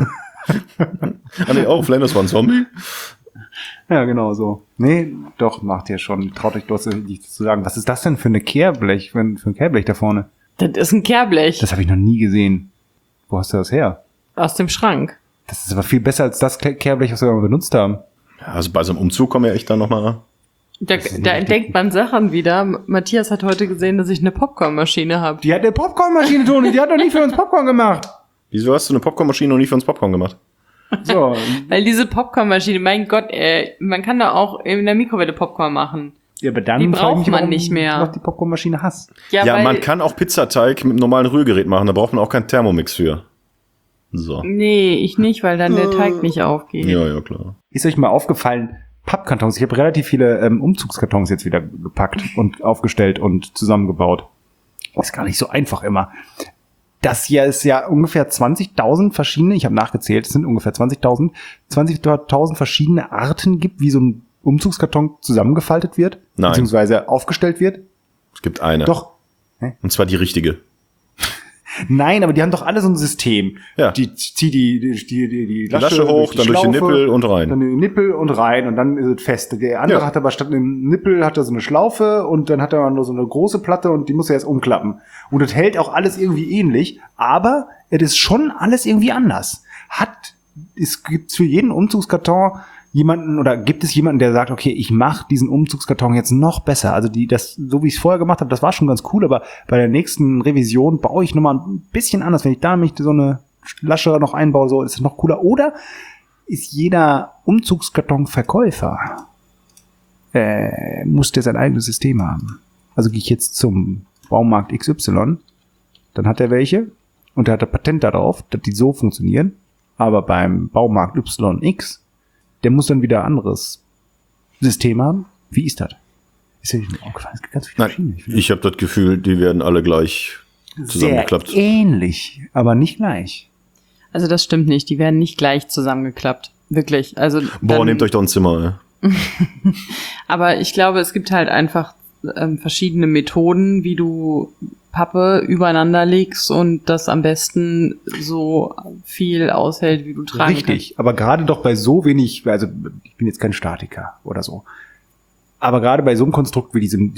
Speaker 2: Flanders war ein Zombie.
Speaker 1: Ja, genau so. Nee, doch, macht ihr schon. Traut euch doch nicht zu sagen. Was ist das denn für eine Kehrblech, für ein Kehrblech da vorne?
Speaker 3: Das ist ein Kehrblech.
Speaker 1: Das habe ich noch nie gesehen. Wo hast du das her?
Speaker 3: Aus dem Schrank.
Speaker 1: Das ist aber viel besser als das Kehrblech, was wir mal benutzt haben.
Speaker 2: Ja, also bei so einem Umzug kommen ja echt dann nochmal.
Speaker 3: Da entdeckt man Sachen wieder. Matthias hat heute gesehen, dass ich eine Popcornmaschine habe.
Speaker 1: Die hat eine Popcornmaschine, Toni. Die hat doch nie für uns Popcorn gemacht.
Speaker 2: Wieso hast du eine Popcornmaschine noch nie für uns Popcorn gemacht?
Speaker 1: So.
Speaker 3: Weil diese Popcornmaschine, mein Gott, man kann da auch in der Mikrowelle Popcorn machen.
Speaker 1: Ja, aber dann
Speaker 3: die braucht man nicht mehr.
Speaker 1: Du noch die Popcornmaschine hast.
Speaker 2: Ja, man kann auch Pizzateig mit einem normalen Rührgerät machen. Da braucht man auch keinen Thermomix für. So.
Speaker 3: Nee, ich nicht, weil dann der Teig nicht aufgeht.
Speaker 2: Ja, klar.
Speaker 1: Ist euch mal aufgefallen, Pappkartons, ich habe relativ viele Umzugskartons jetzt wieder gepackt und aufgestellt und zusammengebaut. Das ist gar nicht so einfach immer. Das hier ist ja ungefähr 20.000 verschiedene, ich habe nachgezählt, es sind ungefähr 20.000 verschiedene Arten gibt, wie so ein Umzugskarton zusammengefaltet wird,
Speaker 2: Nein.
Speaker 1: beziehungsweise aufgestellt wird.
Speaker 2: Es gibt eine.
Speaker 1: Doch.
Speaker 2: Und zwar die richtige.
Speaker 1: Nein, aber die haben doch alle so ein System.
Speaker 2: Ja.
Speaker 1: Die zieh die
Speaker 2: Lasche hoch, dann durch den Nippel und rein.
Speaker 1: Dann den Nippel und rein und dann ist es fest. Der andere hat aber statt einem Nippel hat er so eine Schlaufe und dann hat er nur so eine große Platte und die muss er jetzt umklappen. Und das hält auch alles irgendwie ähnlich, aber es ist schon alles irgendwie anders. Es gibt für jeden Umzugskarton jemanden oder gibt es jemanden, der sagt, okay, ich mache diesen Umzugskarton jetzt noch besser. Also so wie ich es vorher gemacht habe, das war schon ganz cool, aber bei der nächsten Revision baue ich nochmal ein bisschen anders. Wenn ich da nämlich so eine Lasche noch einbaue, so ist es noch cooler. Oder ist jeder Umzugskartonverkäufer muss der sein eigenes System haben. Also gehe ich jetzt zum Baumarkt XY, dann hat er welche und der hat ein Patent darauf, dass die so funktionieren. Aber beim Baumarkt YX der muss dann wieder ein anderes System haben. Wie ist das? Ist ja nicht aufgefallen. Es gibt ganz viele verschiedene.
Speaker 2: Ich habe das Gefühl, die werden alle gleich zusammengeklappt.
Speaker 1: Sehr ähnlich, aber nicht gleich.
Speaker 3: Also das stimmt nicht. Die werden nicht gleich zusammengeklappt. Wirklich. Also
Speaker 2: nehmt euch doch ein Zimmer.
Speaker 3: Aber ich glaube, es gibt halt einfach verschiedene Methoden, wie du Pappe übereinander legst und das am besten so viel aushält, wie du tragen kannst.
Speaker 1: Richtig, aber gerade doch bei so wenig, also ich bin jetzt kein Statiker oder so, aber gerade bei so einem Konstrukt wie diesem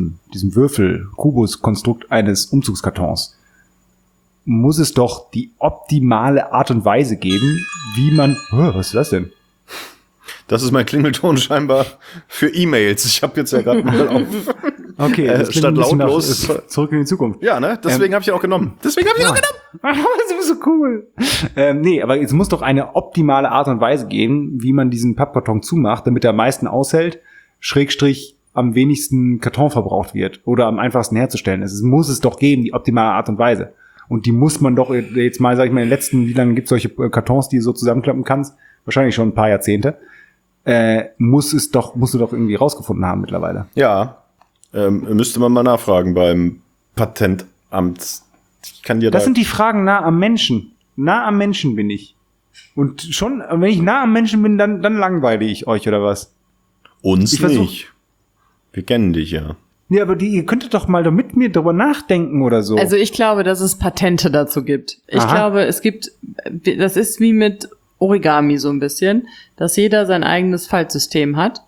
Speaker 1: Würfel-Kubus-Konstrukt eines Umzugskartons muss es doch die optimale Art und Weise geben, wie man... was ist das denn?
Speaker 2: Das ist mein Klingelton scheinbar für E-Mails. Ich habe jetzt ja gerade mal auf.
Speaker 1: Okay,
Speaker 2: statt lautlos.
Speaker 1: Zurück in die Zukunft.
Speaker 2: Ja, ne? Deswegen habe ich ihn auch genommen.
Speaker 1: Das ist so cool. Nee, aber es muss doch eine optimale Art und Weise geben, wie man diesen Pappkarton zumacht, damit er am meisten aushält, Schrägstrich am wenigsten Karton verbraucht wird oder am einfachsten herzustellen ist. Es muss es doch geben, die optimale Art und Weise. Und die muss man doch jetzt mal, sag ich mal, in den letzten, wie lange gibt's solche Kartons, die du so zusammenklappen kannst? Wahrscheinlich schon ein paar Jahrzehnte. Musst du doch irgendwie rausgefunden haben mittlerweile.
Speaker 2: Ja, müsste man mal nachfragen beim Patentamt.
Speaker 1: Das sind die Fragen nah am Menschen. Nah am Menschen bin ich. Und schon, wenn ich nah am Menschen bin, dann langweile ich euch, oder was?
Speaker 2: Uns nicht. Wir kennen dich ja.
Speaker 1: Ja, aber ihr könntet doch mal mit mir drüber nachdenken oder so.
Speaker 3: Also ich glaube, dass es Patente dazu gibt. Ich glaube, das ist wie mit Origami so ein bisschen, dass jeder sein eigenes Faltsystem hat.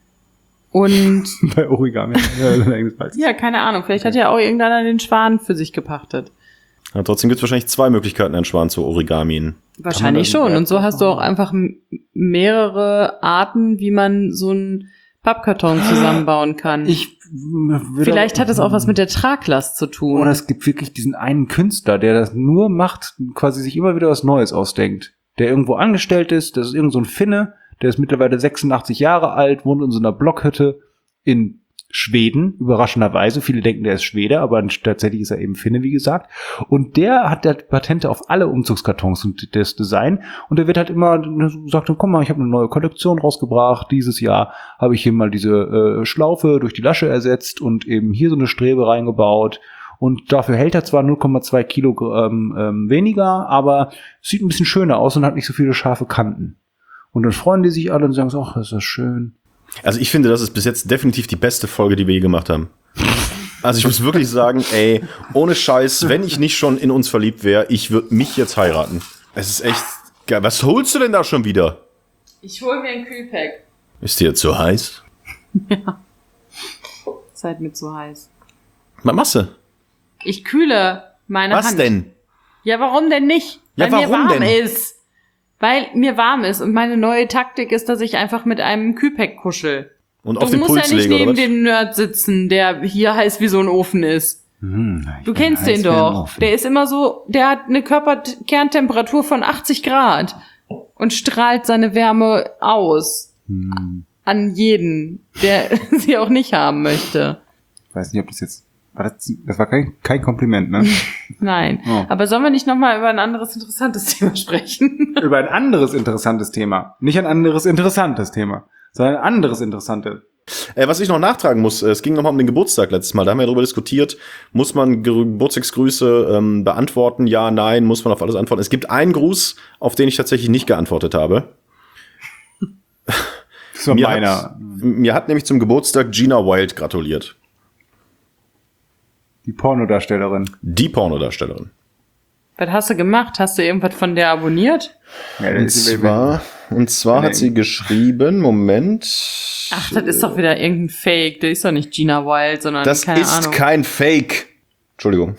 Speaker 3: Und
Speaker 1: bei Origami sein eigenes Faltsystem.
Speaker 3: Ja, keine Ahnung. Vielleicht hat ja auch irgendeiner den Schwan für sich gepachtet.
Speaker 2: Ja, trotzdem gibt es wahrscheinlich 2 Möglichkeiten, einen Schwan zu Origamien.
Speaker 3: Wahrscheinlich schon. Und so hast du auch einfach mehrere Arten, wie man so einen Pappkarton zusammenbauen kann. Vielleicht hat es auch was mit der Traglast zu tun.
Speaker 1: Oder es gibt wirklich diesen einen Künstler, der das nur macht, quasi sich immer wieder was Neues ausdenkt. Der irgendwo angestellt ist, das ist irgend so ein Finne, der ist mittlerweile 86 Jahre alt, wohnt in so einer Blockhütte in Schweden, überraschenderweise. Viele denken, der ist Schwede, aber tatsächlich ist er eben Finne, wie gesagt. Und der hat Patente auf alle Umzugskartons und das Design. Und der wird halt immer, sagt, komm mal, ich habe eine neue Kollektion rausgebracht. Dieses Jahr habe ich hier mal diese Schlaufe durch die Lasche ersetzt und eben hier so eine Strebe reingebaut. Und dafür hält er zwar 0,2 Kilogramm weniger, aber sieht ein bisschen schöner aus und hat nicht so viele scharfe Kanten. Und dann freuen die sich alle und sagen so, ach, das ist das schön.
Speaker 2: Also ich finde, das ist bis jetzt definitiv die beste Folge, die wir je gemacht haben. Also ich muss wirklich sagen, ey, ohne Scheiß, wenn ich nicht schon in uns verliebt wäre, ich würde mich jetzt heiraten. Es ist echt geil. Was holst du denn da schon wieder?
Speaker 3: Ich hol mir ein Kühlpack.
Speaker 2: Ist dir jetzt zu heiß?
Speaker 3: Ja. Ist halt mir zu heiß.
Speaker 2: Was machst du?
Speaker 3: Ich kühle meine Hand.
Speaker 2: Was denn?
Speaker 3: Ja, warum denn nicht?
Speaker 2: Ja,
Speaker 3: weil mir
Speaker 2: warum
Speaker 3: warm
Speaker 2: denn?
Speaker 3: ist. Weil mir warm ist und meine neue Taktik ist, dass ich einfach mit einem Kühlpack kuschel.
Speaker 2: Und auf den Puls
Speaker 3: Du musst ja nicht
Speaker 2: legen,
Speaker 3: neben dem Nerd sitzen, der hier heiß wie so ein Ofen ist. Du kennst den doch. Der ist immer so, der hat eine Körperkerntemperatur von 80 Grad und strahlt seine Wärme aus. An jeden, der sie auch nicht haben möchte.
Speaker 1: Ich weiß nicht, ob das jetzt... Das war kein Kompliment, ne?
Speaker 3: Nein.
Speaker 1: Oh.
Speaker 3: Aber sollen wir nicht nochmal über ein anderes interessantes Thema sprechen?
Speaker 1: Über ein anderes interessantes Thema. Nicht ein anderes interessantes Thema, sondern ein anderes interessantes.
Speaker 2: Was ich noch nachtragen muss, es ging nochmal um den Geburtstag letztes Mal, da haben wir darüber diskutiert, muss man Geburtstagsgrüße beantworten, ja, nein, muss man auf alles antworten. Es gibt einen Gruß, auf den ich tatsächlich nicht geantwortet habe.
Speaker 1: So
Speaker 2: mir hat nämlich zum Geburtstag Gina Wild gratuliert.
Speaker 1: Die Pornodarstellerin.
Speaker 2: Die Pornodarstellerin.
Speaker 3: Was hast du gemacht? Hast du irgendwas von der abonniert?
Speaker 1: Ja,
Speaker 2: Und zwar hat sie geschrieben, Moment.
Speaker 3: Ach, das ist doch wieder irgendein Fake. Das ist doch nicht Gina Wild, sondern
Speaker 2: Das
Speaker 3: keine
Speaker 2: ist
Speaker 3: Ahnung.
Speaker 2: kein Fake. Entschuldigung.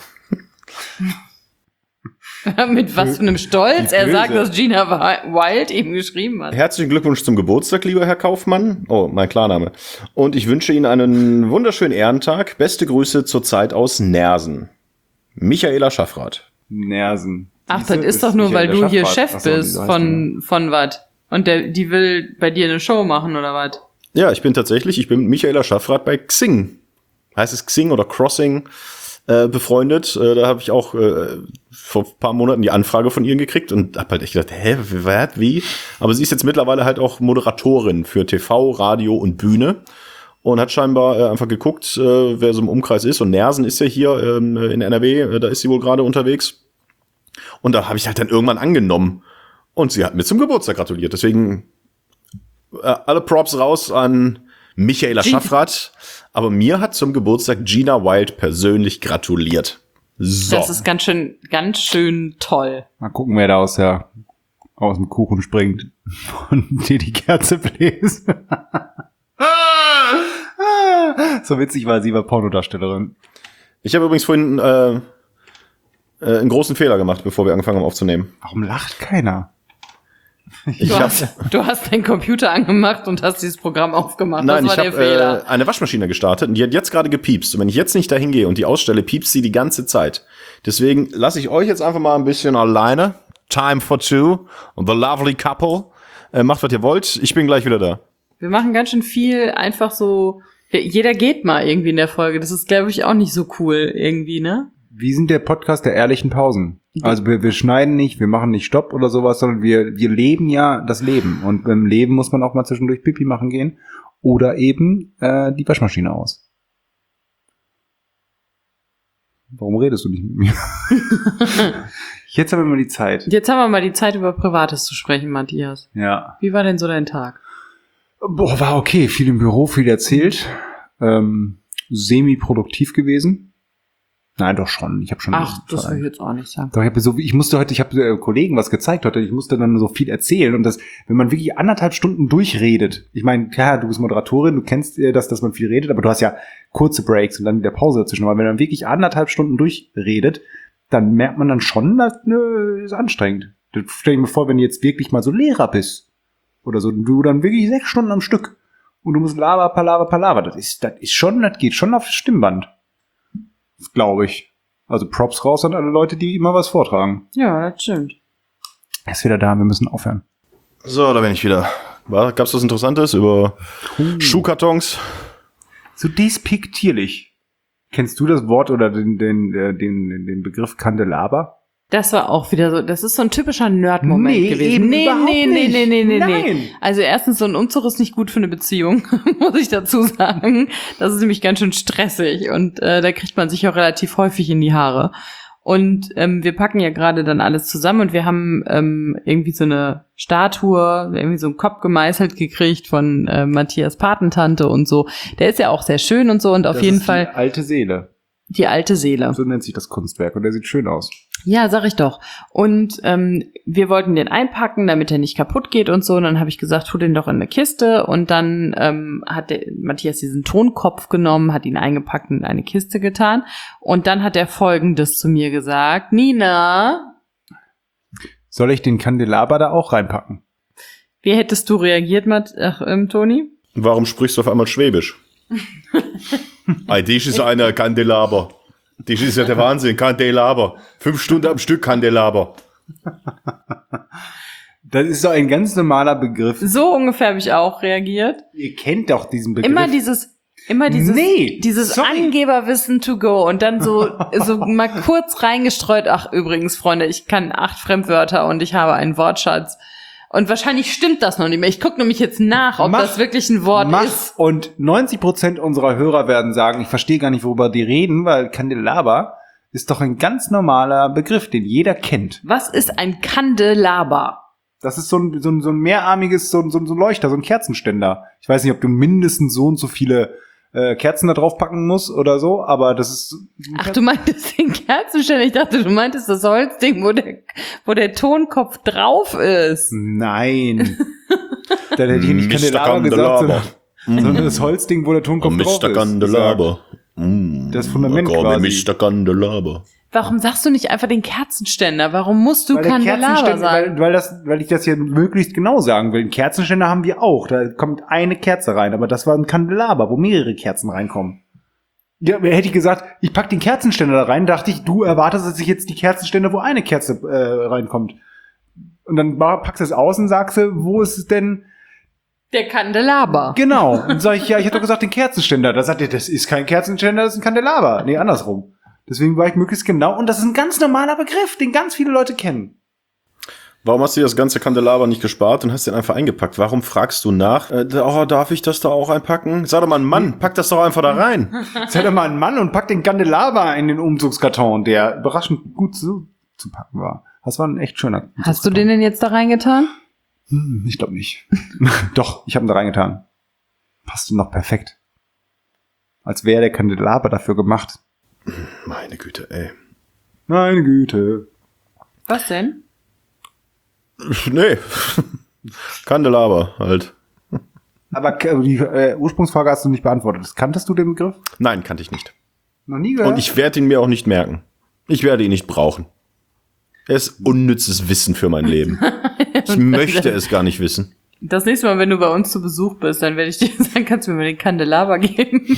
Speaker 3: Mit was für einem Stolz er sagt, dass Gina Wild eben geschrieben hat.
Speaker 2: Herzlichen Glückwunsch zum Geburtstag, lieber Herr Kaufmann. Oh, mein Klarname. Und ich wünsche Ihnen einen wunderschönen Ehrentag. Beste Grüße zurzeit aus Nersen. Michaela Schaffrath.
Speaker 1: Nersen.
Speaker 3: Ach, das ist doch nur, weil du hier Chef bist von was. Und die will bei dir eine Show machen, oder was?
Speaker 2: Ja, ich bin mit Michaela Schaffrath bei Xing. Heißt es Xing oder Crossing befreundet. Da habe ich auch vor ein paar Monaten die Anfrage von ihr gekriegt und hab halt echt gedacht, wie? Aber sie ist jetzt mittlerweile halt auch Moderatorin für TV, Radio und Bühne und hat scheinbar einfach geguckt, wer so im Umkreis ist. Und Nersen ist ja hier in NRW, da ist sie wohl gerade unterwegs. Und da habe ich halt dann irgendwann angenommen. Und sie hat mir zum Geburtstag gratuliert. Deswegen alle Props raus an Michaela Schaffrath. Aber mir hat zum Geburtstag Gina Wild persönlich gratuliert. So.
Speaker 3: Das ist ganz schön toll.
Speaker 1: Mal gucken, wer da aus dem Kuchen springt und dir die Kerze bläst. So witzig war sie, war Pornodarstellerin.
Speaker 2: Ich habe übrigens vorhin einen großen Fehler gemacht, bevor wir angefangen haben aufzunehmen.
Speaker 1: Warum lacht keiner?
Speaker 3: Du hast deinen Computer angemacht und hast dieses Programm aufgemacht.
Speaker 2: Nein,
Speaker 3: das war
Speaker 2: ich
Speaker 3: der Fehler.
Speaker 2: habe eine Waschmaschine gestartet und die hat jetzt gerade gepiepst. Und wenn ich jetzt nicht dahin gehe und die ausstelle, piepst sie die ganze Zeit. Deswegen lasse ich euch jetzt einfach mal ein bisschen alleine. Time for two. The lovely couple. Macht, was ihr wollt. Ich bin gleich wieder da.
Speaker 3: Wir machen ganz schön viel einfach so. Jeder geht mal irgendwie in der Folge. Das ist, glaube ich, auch nicht so cool irgendwie, ne?
Speaker 1: Wir sind der Podcast der ehrlichen Pausen. Also wir schneiden nicht, wir machen nicht Stopp oder sowas, sondern wir leben ja das Leben. Und beim Leben muss man auch mal zwischendurch Pipi machen gehen oder eben die Waschmaschine aus. Warum redest du nicht mit mir? Jetzt haben wir mal die Zeit.
Speaker 3: Jetzt haben wir mal die Zeit, über Privates zu sprechen, Matthias.
Speaker 1: Ja.
Speaker 3: Wie war denn so dein Tag?
Speaker 1: Boah, war okay. Viel im Büro, viel erzählt. Semi-produktiv gewesen. Nein, doch schon. Ich habe schon.
Speaker 3: Ach, das will ich jetzt auch nicht sagen.
Speaker 1: Doch, ich habe Kollegen was gezeigt heute. Ich musste dann so viel erzählen und das, wenn man wirklich 1,5 Stunden durchredet. Ich meine, klar, du bist Moderatorin, du kennst dass man viel redet, aber du hast ja kurze Breaks und dann der Pause dazwischen. Aber wenn man wirklich 1,5 Stunden durchredet, dann merkt man dann schon, das ist anstrengend. Stell dir mal vor, wenn du jetzt wirklich mal so Lehrer bist oder so, du dann wirklich 6 Stunden am Stück und du musst Palaver. Das geht schon auf das Stimmband. Glaube ich. Also Props raus an alle Leute, die immer was vortragen.
Speaker 3: Ja, das stimmt.
Speaker 1: Er ist wieder da, wir müssen aufhören.
Speaker 2: So, da bin ich wieder. Gab's was Interessantes über Schuhkartons?
Speaker 1: So despektierlich. Kennst du das Wort oder den Begriff Kandelaber?
Speaker 3: Das war auch wieder so, das ist so ein typischer Nerd-Moment gewesen. Nee. Also erstens, so ein Umzug ist nicht gut für eine Beziehung, muss ich dazu sagen. Das ist nämlich ganz schön stressig und da kriegt man sich auch relativ häufig in die Haare. Und wir packen ja gerade dann alles zusammen und wir haben irgendwie so eine Statue, irgendwie so einen Kopf gemeißelt gekriegt von Matthias Patentante und so. Der ist ja auch sehr schön und so und auf jeden Fall.
Speaker 1: Die alte Seele.
Speaker 3: Die alte Seele.
Speaker 1: So nennt sich das Kunstwerk und der sieht schön aus.
Speaker 3: Ja, sag ich doch. Und wir wollten den einpacken, damit er nicht kaputt geht und so. Und dann habe ich gesagt, tu den doch in eine Kiste. Und dann hat der Matthias diesen Tonkopf genommen, hat ihn eingepackt und in eine Kiste getan. Und dann hat er Folgendes zu mir gesagt. Nina.
Speaker 1: Soll ich den Kandelaber da auch reinpacken?
Speaker 3: Wie hättest du reagiert, Toni?
Speaker 2: Warum sprichst du auf einmal Schwäbisch? Das ist eine Kandelaber. Das ist ja der Wahnsinn, Kandelaber. 5 Stunden am Stück Kandelaber.
Speaker 1: Das ist doch ein ganz normaler Begriff.
Speaker 3: So ungefähr habe ich auch reagiert.
Speaker 1: Ihr kennt doch diesen Begriff.
Speaker 3: Immer dieses Immer dieses Angeberwissen to go und dann so mal kurz reingestreut, ach übrigens, Freunde, ich kann 8 Fremdwörter und ich habe einen Wortschatz. Und wahrscheinlich stimmt das noch nicht mehr. Ich gucke nämlich jetzt nach, ob das wirklich ein Wort ist.
Speaker 1: Und 90% unserer Hörer werden sagen, ich verstehe gar nicht, worüber die reden, weil Kandelaber ist doch ein ganz normaler Begriff, den jeder kennt.
Speaker 3: Was ist ein Kandelaber?
Speaker 1: Das ist so ein mehrarmiges, so ein Leuchter, so ein Kerzenständer. Ich weiß nicht, ob du mindestens so und so viele Kerzen da drauf packen musst oder so, aber das ist...
Speaker 3: Ach, du meintest den Kerzenständer? Ich dachte, du meintest das Holzding, wo der Tonkopf drauf ist.
Speaker 1: Nein. Da hätte ich nicht Kandelaber gesagt, sondern das Holzding, wo der Tonkopf drauf ist.
Speaker 2: Mr. Kandelaber.
Speaker 1: Das Fundament quasi.
Speaker 2: Mr. Kandelaber.
Speaker 3: Warum sagst du nicht einfach den Kerzenständer? Warum musst du Kandelaber sagen?
Speaker 1: Weil ich das hier möglichst genau sagen will. Einen Kerzenständer haben wir auch. Da kommt eine Kerze rein. Aber das war ein Kandelaber, wo mehrere Kerzen reinkommen. Ja, hätte ich gesagt, ich pack den Kerzenständer da rein, dachte ich, du erwartest, dass ich jetzt die Kerzenständer, wo eine Kerze reinkommt. Und dann packst du es aus und sagst du, wo ist es denn?
Speaker 3: Der Kandelaber.
Speaker 1: Genau. Und sag ich, ja, ich hätte doch gesagt, den Kerzenständer. Da sagt er, das ist kein Kerzenständer, das ist ein Kandelaber. Nee, andersrum. Deswegen war ich möglichst genau. Und das ist ein ganz normaler Begriff, den ganz viele Leute kennen.
Speaker 2: Warum hast du das ganze Kandelaber nicht gespart und hast den einfach eingepackt? Warum fragst du nach? Darf ich das da auch einpacken? Sag doch mal ein Mann, pack das doch einfach da rein.
Speaker 1: Sag doch mal ein Mann und pack den Kandelaber in den Umzugskarton, der überraschend gut zu packen war. Das war ein echt schöner Umzugskarton.
Speaker 3: Hast du den denn jetzt da reingetan?
Speaker 1: Ich glaube nicht. Doch, ich habe ihn da reingetan. Passte noch perfekt. Als wäre der Kandelaber dafür gemacht.
Speaker 2: Meine Güte, ey.
Speaker 1: Meine Güte.
Speaker 3: Was denn?
Speaker 2: Nee. Kandelaber halt.
Speaker 1: Aber die Ursprungsfrage hast du nicht beantwortet. Kanntest du den Begriff?
Speaker 2: Nein, kannte ich nicht.
Speaker 1: Noch nie gehört?
Speaker 2: Und ich werde ihn mir auch nicht merken. Ich werde ihn nicht brauchen. Er ist unnützes Wissen für mein Leben. Ich möchte es gar nicht wissen.
Speaker 3: Das nächste Mal, wenn du bei uns zu Besuch bist, dann werde ich dir sagen, kannst du mir mal den Kandelaber geben?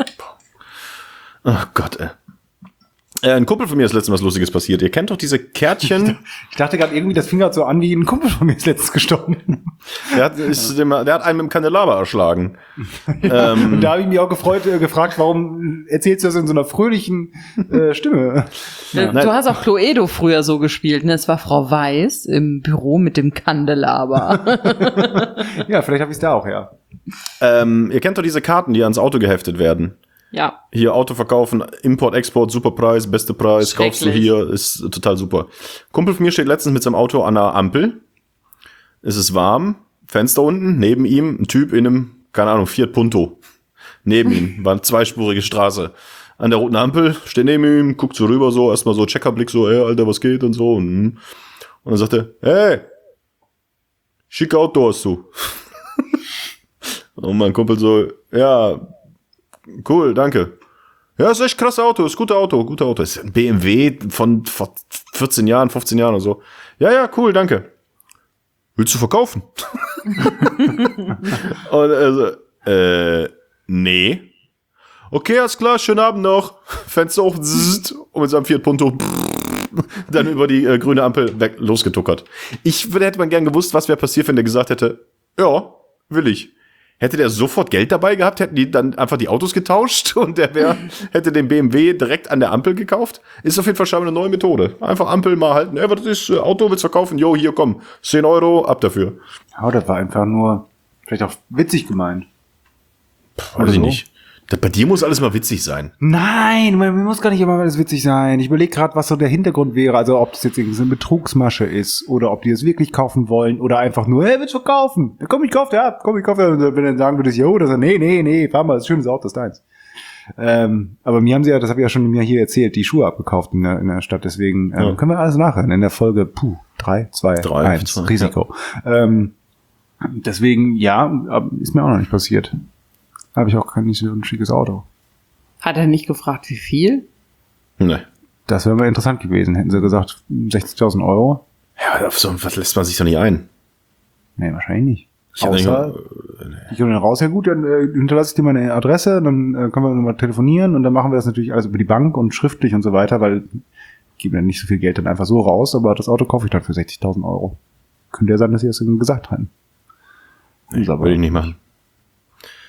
Speaker 2: Oh Gott, ey. Ein Kumpel von mir ist letztens was Lustiges passiert. Ihr kennt doch diese Kärtchen.
Speaker 1: Ich dachte gerade irgendwie, das fing gerade so an, wie ein Kumpel von mir ist letztens gestorben.
Speaker 2: Der hat einen mit dem Kandelaber erschlagen.
Speaker 1: Und da habe ich mich auch gefragt, warum erzählst du das in so einer fröhlichen Stimme?
Speaker 3: Du hast auch Cluedo früher so gespielt, ne? Es war Frau Weiß im Büro mit dem Kandelaber.
Speaker 1: Ja, vielleicht habe ich es da auch, ja.
Speaker 2: Ihr kennt doch diese Karten, die ans Auto geheftet werden.
Speaker 3: Ja.
Speaker 2: Hier Auto verkaufen, Import, Export, super Preis, beste Preis, kaufst du hier, ist total super. Kumpel von mir steht letztens mit seinem Auto an der Ampel. Es ist warm, Fenster unten, neben ihm ein Typ in einem, keine Ahnung, Fiat Punto. Neben ihm, war eine zweispurige Straße. An der roten Ampel, steht neben ihm, guckt so rüber, so, erstmal so Checkerblick, so, ey, Alter, was geht und so. Und dann sagt er, hey, schicke Auto hast du. Und mein Kumpel so, ja, cool, danke. Ja, ist echt krasses Auto, ist guter Auto. Ist ein BMW von vor 14 Jahren, 15 Jahren oder so. Ja, cool, danke. Willst du verkaufen? Und also, nee. Okay, alles klar, schönen Abend noch. Fenster hoch, und mit seinem Fiat Punto dann über die grüne Ampel weg, losgetuckert. Hätte man gern gewusst, was wäre passiert, wenn der gesagt hätte, ja, will ich. Hätte der sofort Geld dabei gehabt, hätten die dann einfach die Autos getauscht und hätte den BMW direkt an der Ampel gekauft. Ist auf jeden Fall schon eine neue Methode. Einfach Ampel mal halten. Ey, was ist Auto, willst du verkaufen? Jo, hier, komm, 10 Euro, ab dafür.
Speaker 1: Ja, das war einfach nur, vielleicht auch witzig gemeint.
Speaker 2: Weiß ich nicht. Bei dir muss alles mal witzig sein.
Speaker 1: Nein, mir muss gar nicht immer alles witzig sein. Ich überlege gerade, was so der Hintergrund wäre. Also ob das jetzt irgendwie so eine Betrugsmasche ist oder ob die das wirklich kaufen wollen oder einfach nur, hey, willst du kaufen? Ja, komm, ich kaufe. Und wenn dann sagen würdest, jo, das ist nee, fahr mal, das ist ein schönes Auto, das ist deins. Aber mir haben sie ja, das habe ich ja schon mir hier erzählt, die Schuhe abgekauft in der Stadt. Deswegen können wir alles nachhören in der Folge 3, 2, 1, Risiko. Ja. Deswegen, ja, ist mir auch noch nicht passiert. Habe ich auch nicht so ein schickes Auto.
Speaker 3: Hat er nicht gefragt, wie viel?
Speaker 2: Nee.
Speaker 1: Das wäre mal interessant gewesen. Hätten sie gesagt, 60.000 Euro.
Speaker 2: Ja, auf so was lässt man sich doch nicht ein.
Speaker 1: Nee, wahrscheinlich nicht. Außer, ich komme dann raus, ja gut, dann hinterlasse ich dir meine Adresse, dann können wir nochmal telefonieren und dann machen wir das natürlich alles über die Bank und schriftlich und so weiter, weil ich gebe dann nicht so viel Geld dann einfach so raus, aber das Auto kaufe ich dann für 60.000 Euro. Könnte ja sein, dass sie das gesagt haben.
Speaker 2: Nee, würde ich nicht machen.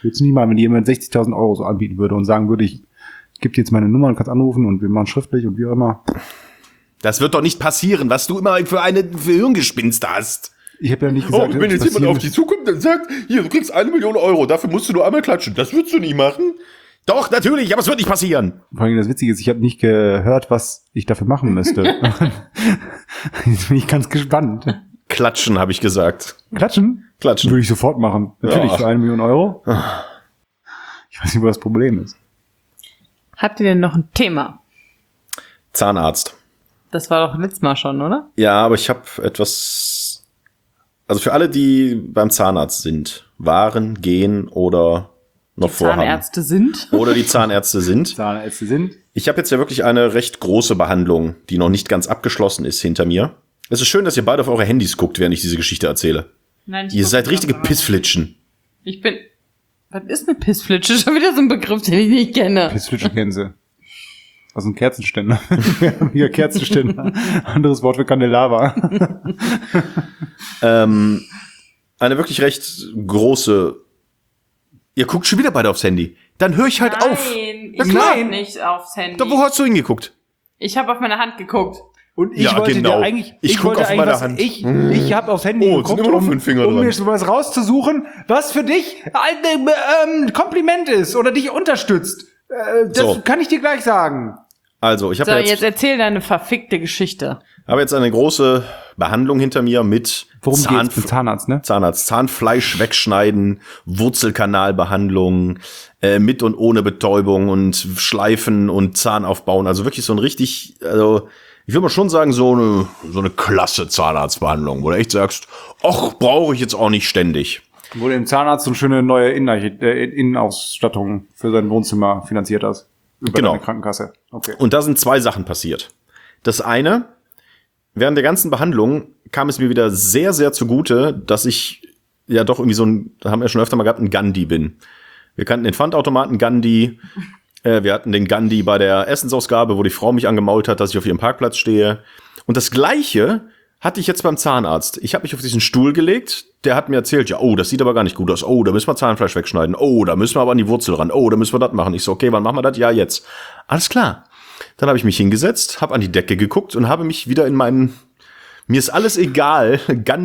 Speaker 1: Würdest du nicht mal, wenn dir jemand 60.000 Euro so anbieten würde und sagen würde, ich gebe dir jetzt meine Nummer und kannst anrufen und wir machen schriftlich und wie auch immer.
Speaker 2: Das wird doch nicht passieren, was du immer für Hirngespinst hast.
Speaker 1: Ich habe ja nicht gesagt,
Speaker 2: wenn jetzt jemand auf dich zukommt und sagt, hier, du kriegst 1 Million Euro, dafür musst du nur einmal klatschen. Das würdest du nicht machen? Doch, natürlich, aber es wird nicht passieren.
Speaker 1: Vor allem das Witzige ist, ich habe nicht gehört, was ich dafür machen müsste. Jetzt bin ich ganz gespannt.
Speaker 2: Klatschen, habe ich gesagt.
Speaker 1: Klatschen?
Speaker 2: Klatschen.
Speaker 1: Würde ich sofort machen. Natürlich,
Speaker 2: Ja.
Speaker 1: für 1 Million Euro. Ich weiß nicht, wo das Problem ist.
Speaker 3: Habt ihr denn noch ein Thema?
Speaker 2: Zahnarzt.
Speaker 3: Das war doch letztes Mal schon, oder?
Speaker 2: Ja, aber ich habe etwas, also für alle, die beim Zahnarzt sind, waren, gehen oder noch vorhaben.
Speaker 3: Zahnärzte sind.
Speaker 2: Oder die Zahnärzte sind.
Speaker 1: Zahnärzte sind.
Speaker 2: Ich habe jetzt ja wirklich eine recht große Behandlung, die noch nicht ganz abgeschlossen ist hinter mir. Es ist schön, dass ihr beide auf eure Handys guckt, während ich diese Geschichte erzähle.
Speaker 3: Nein,
Speaker 2: Ihr seid richtige Pissflitschen.
Speaker 3: Ich bin. Was ist eine Pissflitsche? Schon wieder so ein Begriff, den ich nicht kenne.
Speaker 1: Pissflitsche kennen sie. Das ist ein Kerzenständer. Hier Kerzenständer. Anderes Wort für Kandelaber.
Speaker 2: Eine wirklich recht große. Ihr guckt schon wieder beide aufs Handy. Dann höre ich halt auf.
Speaker 3: Nein,
Speaker 2: Na
Speaker 3: ich
Speaker 2: klar.
Speaker 3: guck nicht aufs Handy.
Speaker 2: Da, wo hast du hingeguckt?
Speaker 3: Ich habe auf meine Hand geguckt.
Speaker 1: Und ich
Speaker 2: Ja,
Speaker 1: wollte
Speaker 2: genau.
Speaker 1: dir eigentlich,
Speaker 2: Ich guck
Speaker 1: wollte
Speaker 2: auf
Speaker 1: eigentlich
Speaker 2: meine
Speaker 1: was,
Speaker 2: Hand.
Speaker 1: Ich habe aufs Handy
Speaker 2: Oh, es sind
Speaker 1: geguckt,
Speaker 2: immer noch 5 Finger
Speaker 1: um
Speaker 2: dran.
Speaker 1: mir so was rauszusuchen, was für dich ein Kompliment ist oder dich unterstützt. Das
Speaker 2: So.
Speaker 1: kann ich dir gleich sagen.
Speaker 2: Also, ich
Speaker 3: So,
Speaker 2: habe
Speaker 3: jetzt erzähl deine verfickte Geschichte.
Speaker 2: habe jetzt eine große Behandlung hinter mir mit
Speaker 1: Worum geht's? Mit Zahnarzt, ne?
Speaker 2: Zahnarzt, Zahnfleisch wegschneiden, Wurzelkanalbehandlung, mit und ohne Betäubung und Schleifen und Zahn aufbauen. Also wirklich so ein richtig, also ich würde mal schon sagen, so eine klasse Zahnarztbehandlung, wo du echt sagst, ach, brauche ich jetzt auch nicht ständig.
Speaker 1: Wo dem Zahnarzt so eine schöne neue Innenausstattung für sein Wohnzimmer finanziert hast. Über
Speaker 2: Genau.
Speaker 1: deine Krankenkasse. Okay.
Speaker 2: Und da sind 2 Sachen passiert. Das eine, während der ganzen Behandlung kam es mir wieder sehr, sehr zugute, dass ich ja doch irgendwie so ein, da haben wir schon öfter mal gehabt, ein Gandhi bin. Wir kannten den Pfandautomaten Gandhi. Wir hatten den Gandhi bei der Essensausgabe, wo die Frau mich angemault hat, dass ich auf ihrem Parkplatz stehe. Und das Gleiche hatte ich jetzt beim Zahnarzt. Ich habe mich auf diesen Stuhl gelegt. Der hat mir erzählt, ja, oh, das sieht aber gar nicht gut aus. Oh, da müssen wir Zahnfleisch wegschneiden. Oh, da müssen wir aber an die Wurzel ran. Oh, da müssen wir das machen. Ich so, okay, wann machen wir das? Ja, jetzt. Alles klar. Dann habe ich mich hingesetzt, habe an die Decke geguckt und habe mich wieder in meinen, mir ist alles egal,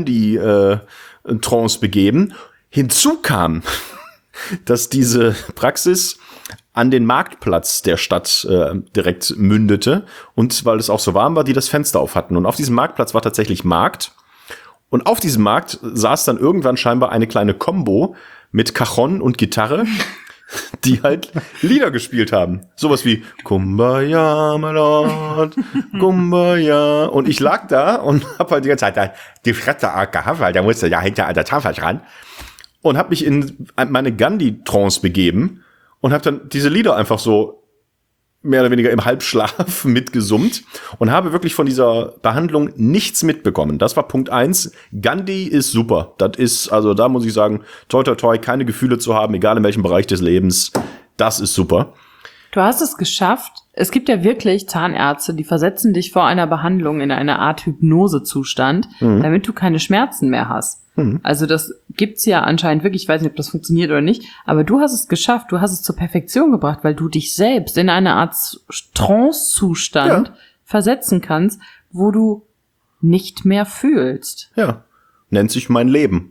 Speaker 2: Gandhi-Trance begeben. Hinzu kam, dass diese Praxis an den Marktplatz der Stadt direkt mündete und weil es auch so warm war, die das Fenster auf hatten. Und auf diesem Marktplatz war tatsächlich Markt. Und auf diesem Markt saß dann irgendwann scheinbar eine kleine Combo mit Cajon und Gitarre, die halt Lieder gespielt haben. Sowas wie Kumbaya, my Lord, Kumbaya. Und ich lag da und hab halt die ganze Zeit die Fresse gehabt, weil der musste ja hinter der Zahnfleisch ran. Und hab mich in meine Gandhi-Trance begeben und hab dann diese Lieder einfach so mehr oder weniger im Halbschlaf mitgesummt und habe wirklich von dieser Behandlung nichts mitbekommen. Das war Punkt 1. Gandhi ist super. Das ist, also da muss ich sagen, toi toi toi, keine Gefühle zu haben, egal in welchem Bereich des Lebens. Das ist super.
Speaker 3: Du hast es geschafft. Es gibt ja wirklich Zahnärzte, die versetzen dich vor einer Behandlung in eine Art Hypnosezustand, damit du keine Schmerzen mehr hast. Also das gibt's ja anscheinend wirklich, ich weiß nicht, ob das funktioniert oder nicht, aber du hast es geschafft, du hast es zur Perfektion gebracht, weil du dich selbst in eine Art Trance-Zustand versetzen kannst, wo du nicht mehr fühlst.
Speaker 2: Ja, nennt sich mein Leben.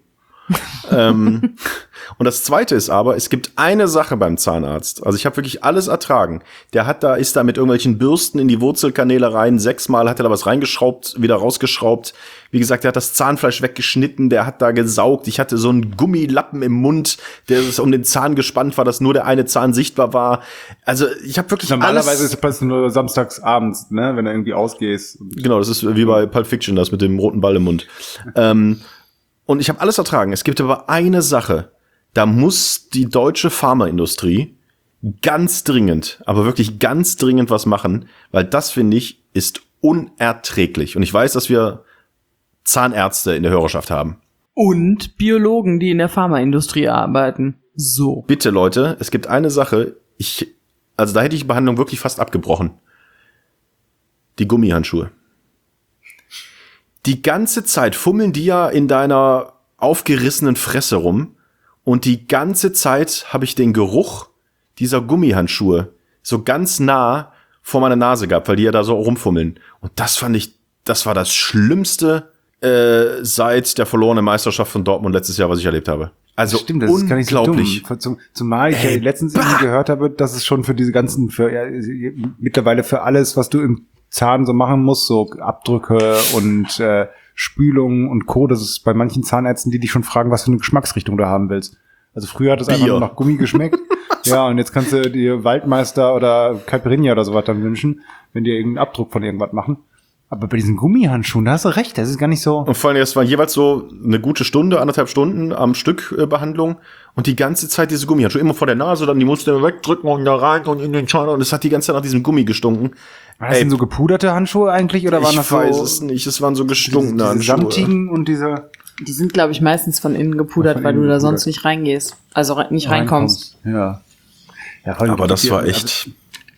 Speaker 2: Und das Zweite ist aber, es gibt eine Sache beim Zahnarzt. Also ich habe wirklich alles ertragen. Ist da mit irgendwelchen Bürsten in die Wurzelkanäle rein. 6-mal hat er da was reingeschraubt, wieder rausgeschraubt. Wie gesagt, der hat das Zahnfleisch weggeschnitten, der hat da gesaugt. Ich hatte so einen Gummilappen im Mund, der um den Zahn gespannt war, dass nur der eine Zahn sichtbar war. Also ich habe wirklich
Speaker 1: Normalerweise ist das nur samstags abends, ne, wenn du irgendwie ausgehst.
Speaker 2: Genau, das ist wie bei Pulp Fiction, das mit dem roten Ball im Mund. Und ich habe alles ertragen. Es gibt aber eine Sache, da muss die deutsche Pharmaindustrie ganz dringend, aber wirklich ganz dringend was machen, weil das, finde ich, ist unerträglich. Und ich weiß, dass wir Zahnärzte in der Hörerschaft haben.
Speaker 3: Und Biologen, die in der Pharmaindustrie arbeiten. So.
Speaker 2: Bitte, Leute, es gibt eine Sache, also da hätte ich die Behandlung wirklich fast abgebrochen. Die Gummihandschuhe. Die ganze Zeit fummeln die ja in deiner aufgerissenen Fresse rum und die ganze Zeit habe ich den Geruch dieser Gummihandschuhe so ganz nah vor meiner Nase gehabt, weil die ja da so rumfummeln. Und das war das Schlimmste seit der verlorenen Meisterschaft von Dortmund letztes Jahr, was ich erlebt habe. Also
Speaker 1: stimmt, das
Speaker 2: unglaublich.
Speaker 1: Ist gar nicht so dumm. Zumal ich letztens irgendwie gehört habe, dass es schon für diese ganzen, mittlerweile für alles, was du im Zahn so machen musst, so Abdrücke und Spülungen und Co., das ist bei manchen Zahnärzten, die dich schon fragen, was für eine Geschmacksrichtung du haben willst. Also früher hat es einfach nur nach Gummi geschmeckt. Ja, und jetzt kannst du dir Waldmeister oder Caipirinha oder sowas dann wünschen, wenn die irgendeinen Abdruck von irgendwas machen. Aber bei diesen Gummihandschuhen, da hast du recht, das ist gar nicht so.
Speaker 2: Und vor allem, es war jeweils so eine gute Stunde, 1,5 Stunden am Stück Behandlung und die ganze Zeit diese Gummihandschuhe immer vor der Nase, dann die musst du wegdrücken und da rein und in den Schein und es hat die ganze Zeit nach diesem Gummi gestunken.
Speaker 1: War das denn so gepuderte Handschuhe eigentlich oder waren das so?
Speaker 2: Ich weiß es nicht, es waren so gestunkene
Speaker 1: diese
Speaker 2: Handschuhe.
Speaker 1: Samtigen und diese.
Speaker 3: Die sind, glaube ich, meistens von innen gepudert, weil du da sonst nicht reingehst. Also nicht reinkommst.
Speaker 1: Ja.
Speaker 2: Aber das war echt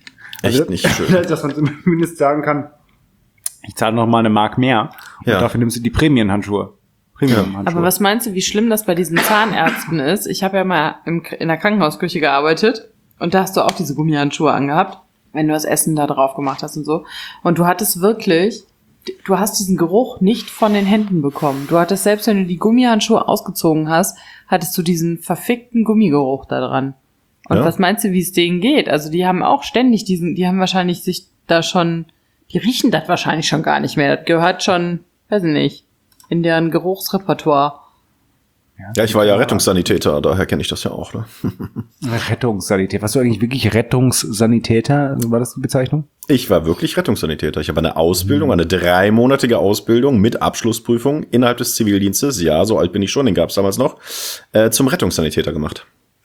Speaker 2: nicht schön.
Speaker 1: Dass man zumindest sagen kann, ich zahle noch mal eine Mark mehr und dafür nimmst du die Prämienhandschuhe.
Speaker 3: Aber was meinst du, wie schlimm das bei diesen Zahnärzten ist? Ich habe ja mal in der Krankenhausküche gearbeitet und da hast du auch diese Gummihandschuhe angehabt, wenn du das Essen da drauf gemacht hast und so. Und du hattest wirklich, du hast diesen Geruch nicht von den Händen bekommen. Du hattest, selbst wenn du die Gummihandschuhe ausgezogen hast, hattest du diesen verfickten Gummigeruch da dran. Und was meinst du, wie es denen geht? Also die haben auch ständig die haben wahrscheinlich sich da schon, die riechen das wahrscheinlich schon gar nicht mehr. Das gehört schon, weiß ich nicht, in deren Geruchsrepertoire.
Speaker 2: Ja, ich war ja Rettungssanitäter, daher kenne ich das ja auch. Ne?
Speaker 1: Rettungssanitäter. Warst du eigentlich wirklich Rettungssanitäter? War das die Bezeichnung?
Speaker 2: Ich war wirklich Rettungssanitäter. Ich habe eine Ausbildung, eine 3-monatige Ausbildung mit Abschlussprüfung innerhalb des Zivildienstes, ja, so alt bin ich schon, den gab es damals noch, zum Rettungssanitäter gemacht.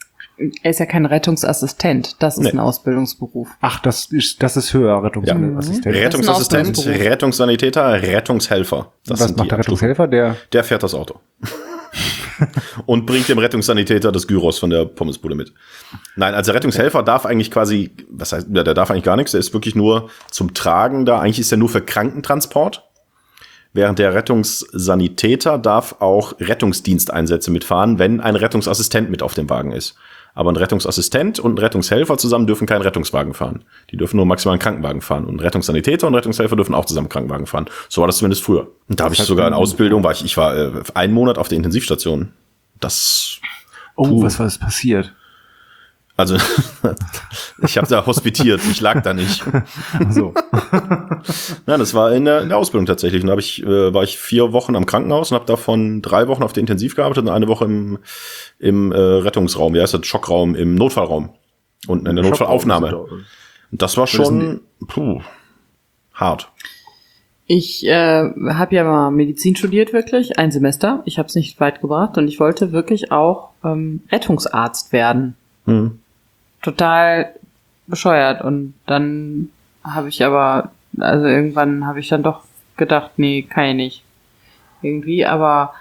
Speaker 3: Er ist ja kein Rettungsassistent, das ist ein Ausbildungsberuf.
Speaker 1: Ach, das ist höher, Rettungsassistent.
Speaker 2: Ja. Rettungsassistent, Rettungssanitäter, Rettungshelfer.
Speaker 1: Was macht der Rettungshelfer? Der
Speaker 2: fährt das Auto. Und bringt dem Rettungssanitäter das Gyros von der Pommesbude mit. Nein, also Rettungshelfer darf eigentlich quasi, was heißt, der darf eigentlich gar nichts, der ist wirklich nur zum Tragen da, eigentlich ist er nur für Krankentransport. Während der Rettungssanitäter darf auch Rettungsdiensteinsätze mitfahren, wenn ein Rettungsassistent mit auf dem Wagen ist. Aber ein Rettungsassistent und ein Rettungshelfer zusammen dürfen keinen Rettungswagen fahren. Die dürfen nur maximal einen Krankenwagen fahren. Und ein Rettungssanitäter und Rettungshelfer dürfen auch zusammen Krankenwagen fahren. So war das zumindest früher. Und da habe ich sogar in Ausbildung, ich war 1 Monat auf der Intensivstation. Das.
Speaker 1: Was war das passiert?
Speaker 2: Also, ich habe da hospitiert, ich lag da nicht.
Speaker 1: So.
Speaker 2: Nein, das war in der Ausbildung tatsächlich. Und da war ich 4 Wochen am Krankenhaus und habe davon 3 Wochen auf der Intensiv gearbeitet und 1 Woche im Rettungsraum, wie heißt das, Schockraum, im Notfallraum und in der Notfallaufnahme. Und das war schon hart.
Speaker 3: Ich habe ja mal Medizin studiert, wirklich, 1 Semester. Ich habe es nicht weit gebracht und ich wollte wirklich auch Rettungsarzt werden. Total bescheuert. Und dann habe ich irgendwann habe ich dann doch gedacht, nee, kann ich nicht. Irgendwie, aber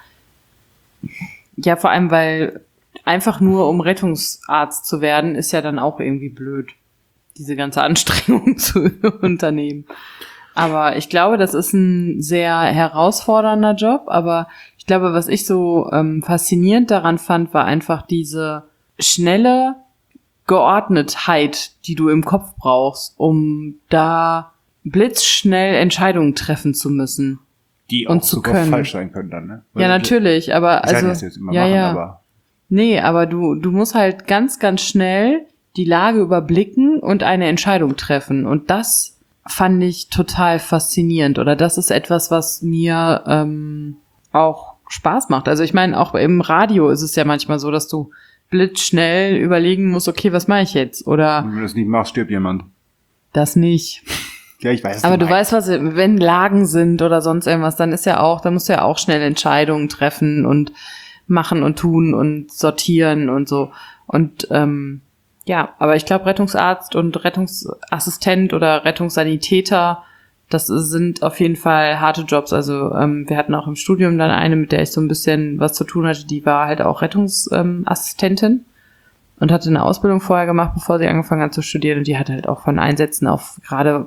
Speaker 3: ja, vor allem, weil einfach nur um Rettungsarzt zu werden, ist ja dann auch irgendwie blöd, diese ganze Anstrengung zu unternehmen. Aber ich glaube, das ist ein sehr herausfordernder Job, aber ich glaube, was ich so faszinierend daran fand, war einfach diese schnelle Geordnetheit, die du im Kopf brauchst, um da blitzschnell Entscheidungen treffen zu müssen.
Speaker 1: Die auch sogar falsch sein können dann, ne?
Speaker 3: Ja, natürlich, aber also
Speaker 1: das jetzt immer machen, aber
Speaker 3: nee, aber du musst halt ganz, ganz schnell die Lage überblicken und eine Entscheidung treffen. Und das fand ich total faszinierend. Oder das ist etwas, was mir auch Spaß macht. Also ich meine, auch im Radio ist es ja manchmal so, dass du blitzschnell überlegen musst, okay, was mache ich jetzt? Oder
Speaker 1: wenn du das nicht machst, stirbt jemand.
Speaker 3: Das nicht.
Speaker 1: Ja, ich weiß.
Speaker 3: Aber du weißt, wenn Lagen sind oder sonst irgendwas, dann musst du ja auch schnell Entscheidungen treffen und machen und tun und sortieren und so. Und aber ich glaube, Rettungsarzt und Rettungsassistent oder Rettungssanitäter, das sind auf jeden Fall harte Jobs. Also wir hatten auch im Studium dann eine, mit der ich so ein bisschen was zu tun hatte, die war halt auch Rettungsassistentin und hatte eine Ausbildung vorher gemacht, bevor sie angefangen hat zu studieren. Und die hatte halt auch von Einsätzen auf gerade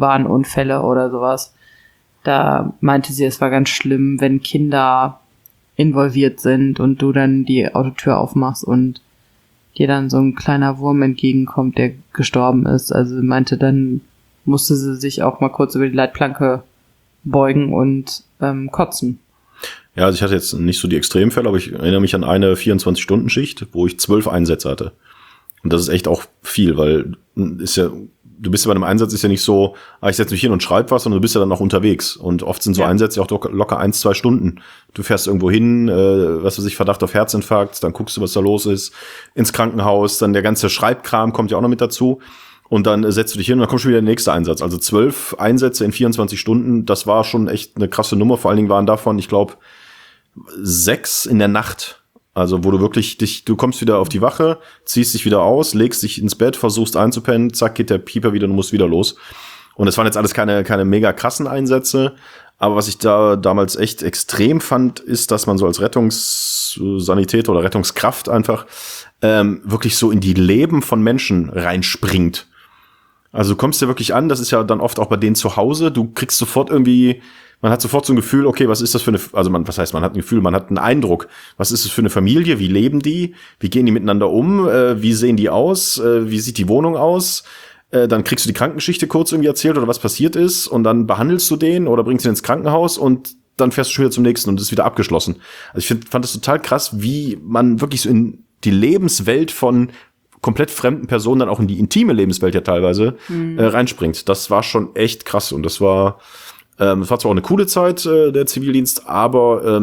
Speaker 3: Autobahnunfälle oder sowas. Da meinte sie, es war ganz schlimm, wenn Kinder involviert sind und du dann die Autotür aufmachst und dir dann so ein kleiner Wurm entgegenkommt, der gestorben ist. Also sie meinte, dann musste sie sich auch mal kurz über die Leitplanke beugen und kotzen.
Speaker 2: Ja, also ich hatte jetzt nicht so die Extremfälle, aber ich erinnere mich an eine 24-Stunden-Schicht, wo ich 12 Einsätze hatte. Und das ist echt auch viel, weil du bist ja bei einem Einsatz ist ja nicht so, ich setze mich hin und schreibe was, sondern du bist ja dann noch unterwegs. Und oft sind so Einsätze auch locker 1-2 Stunden. Du fährst irgendwo hin, was weiß ich, Verdacht auf Herzinfarkt, dann guckst du, was da los ist, ins Krankenhaus, dann der ganze Schreibkram kommt ja auch noch mit dazu. Und dann setzt du dich hin und dann kommt schon wieder der nächste Einsatz. Also 12 Einsätze in 24 Stunden, das war schon echt eine krasse Nummer. Vor allen Dingen waren davon, ich glaube, 6 in der Nacht. Also wo du wirklich du kommst wieder auf die Wache, ziehst dich wieder aus, legst dich ins Bett, versuchst einzupennen, zack, geht der Pieper wieder, du musst wieder los. Und es waren jetzt alles keine mega krassen Einsätze, aber was ich da damals echt extrem fand, ist, dass man so als Rettungssanitäter oder Rettungskraft einfach wirklich so in die Leben von Menschen reinspringt. Also du kommst ja wirklich an, das ist ja dann oft auch bei denen zu Hause, du kriegst sofort irgendwie, man hat sofort so ein Gefühl, okay, was ist das für eine, also man hat ein Gefühl, man hat einen Eindruck, was ist das für eine Familie, wie leben die, wie gehen die miteinander um, wie sehen die aus, wie sieht die Wohnung aus, dann kriegst du die Krankengeschichte kurz irgendwie erzählt oder was passiert ist und dann behandelst du den oder bringst ihn ins Krankenhaus und dann fährst du schon wieder zum nächsten und es ist wieder abgeschlossen. Also ich fand das total krass, wie man wirklich so in die Lebenswelt von komplett fremden Personen, dann auch in die intime Lebenswelt ja teilweise reinspringt. Das war schon echt krass und das war zwar auch eine coole Zeit, der Zivildienst, aber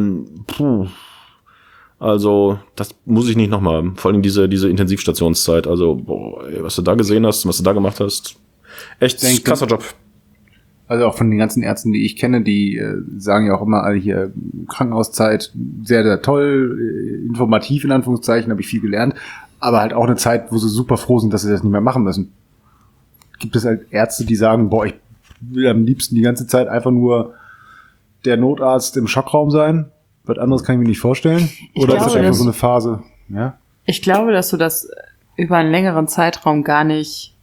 Speaker 2: also das muss ich nicht nochmal haben. Vor allem diese Intensivstationszeit. Also, was du da gesehen hast, was du da gemacht hast, echt krasser Job.
Speaker 1: Also auch von den ganzen Ärzten, die ich kenne, die sagen ja auch immer alle hier Krankenhauszeit, sehr, sehr toll, informativ in Anführungszeichen, habe ich viel gelernt, aber halt auch eine Zeit, wo sie super froh sind, dass sie das nicht mehr machen müssen. Gibt es halt Ärzte, die sagen, ich will am liebsten die ganze Zeit einfach nur der Notarzt im Schockraum sein. Was anderes kann ich mir nicht vorstellen. Oder ist das einfach so eine Phase? Ja?
Speaker 3: Ich glaube, dass du das über einen längeren Zeitraum gar nicht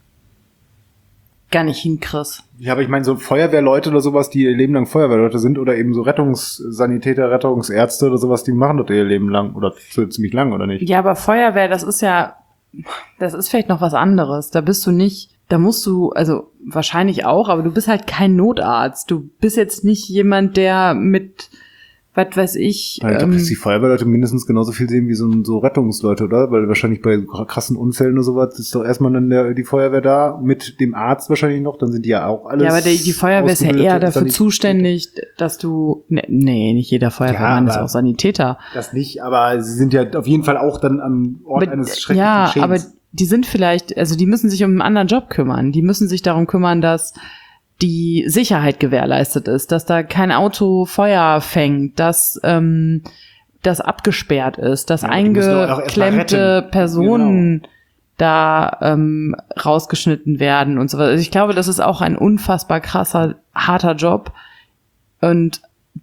Speaker 3: hinkriegst.
Speaker 1: Ja, aber ich meine, so Feuerwehrleute oder sowas, die ihr Leben lang Feuerwehrleute sind, oder eben so Rettungssanitäter, Rettungsärzte oder sowas, die machen das ihr Leben lang oder ziemlich lang, oder nicht?
Speaker 3: Ja, aber Feuerwehr, das ist vielleicht noch was anderes. Da musst du, also wahrscheinlich auch, aber du bist halt kein Notarzt. Du bist jetzt nicht jemand, der mit, was weiß ich.
Speaker 1: Ich glaube, dass die Feuerwehrleute mindestens genauso viel sehen wie so Rettungsleute, oder? Weil wahrscheinlich bei krassen Unfällen oder sowas ist doch erstmal dann die Feuerwehr da, mit dem Arzt wahrscheinlich noch, dann sind die ja auch alles.
Speaker 3: Ja, aber die Feuerwehr ist ja eher dafür zuständig, dass du, nee, nicht jeder Feuerwehrmann ist auch Sanitäter.
Speaker 1: Das nicht, aber sie sind ja auf jeden Fall auch dann am Ort eines schrecklichen Geschehens.
Speaker 3: Aber die sind vielleicht, also die müssen sich um einen anderen Job kümmern. Die müssen sich darum kümmern, dass die Sicherheit gewährleistet ist, dass da kein Auto Feuer fängt, dass das abgesperrt ist, dass eingeklemmte Personen da rausgeschnitten werden und so weiter. Also ich glaube, das ist auch ein unfassbar krasser, harter Job. Und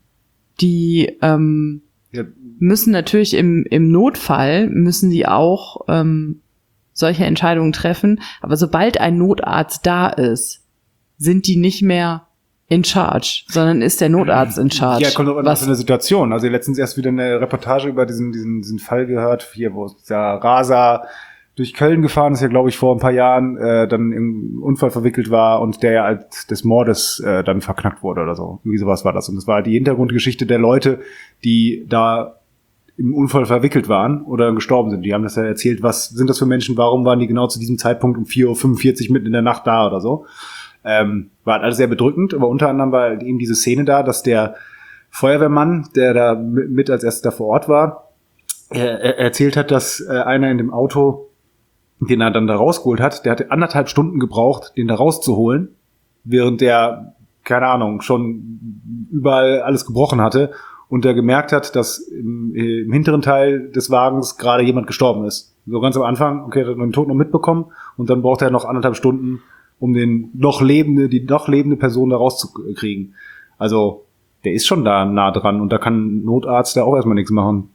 Speaker 3: die müssen natürlich im Notfall, müssen sie auch solche Entscheidungen treffen. Aber sobald ein Notarzt da ist, sind die nicht mehr in charge, sondern ist der Notarzt in charge.
Speaker 1: Ja, kommt auch an eine Situation. Also letztens erst wieder eine Reportage über diesen Fall gehört, hier, wo der Raser durch Köln gefahren ist, ja, glaube ich, vor ein paar Jahren, dann im Unfall verwickelt war und der ja als des Mordes dann verknackt wurde oder so. Irgendwie sowas war das. Und das war die Hintergrundgeschichte der Leute, die da im Unfall verwickelt waren oder gestorben sind. Die haben das ja erzählt, was sind das für Menschen, warum waren die genau zu diesem Zeitpunkt um 4:45 Uhr mitten in der Nacht da oder so. War alles sehr bedrückend, aber unter anderem war eben diese Szene da, dass der Feuerwehrmann, der da mit als erstes da vor Ort war, er erzählt hat, dass einer in dem Auto, den er dann da rausgeholt hat, der hatte 1,5 Stunden gebraucht, den da rauszuholen, während der, keine Ahnung, schon überall alles gebrochen hatte und der gemerkt hat, dass im hinteren Teil des Wagens gerade jemand gestorben ist. So ganz am Anfang, okay, er hat den Tod noch mitbekommen und dann braucht er noch 1,5 Stunden, um die noch lebende Person da rauszukriegen. Also, der ist schon da nah dran und da kann ein Notarzt da auch erstmal nichts machen.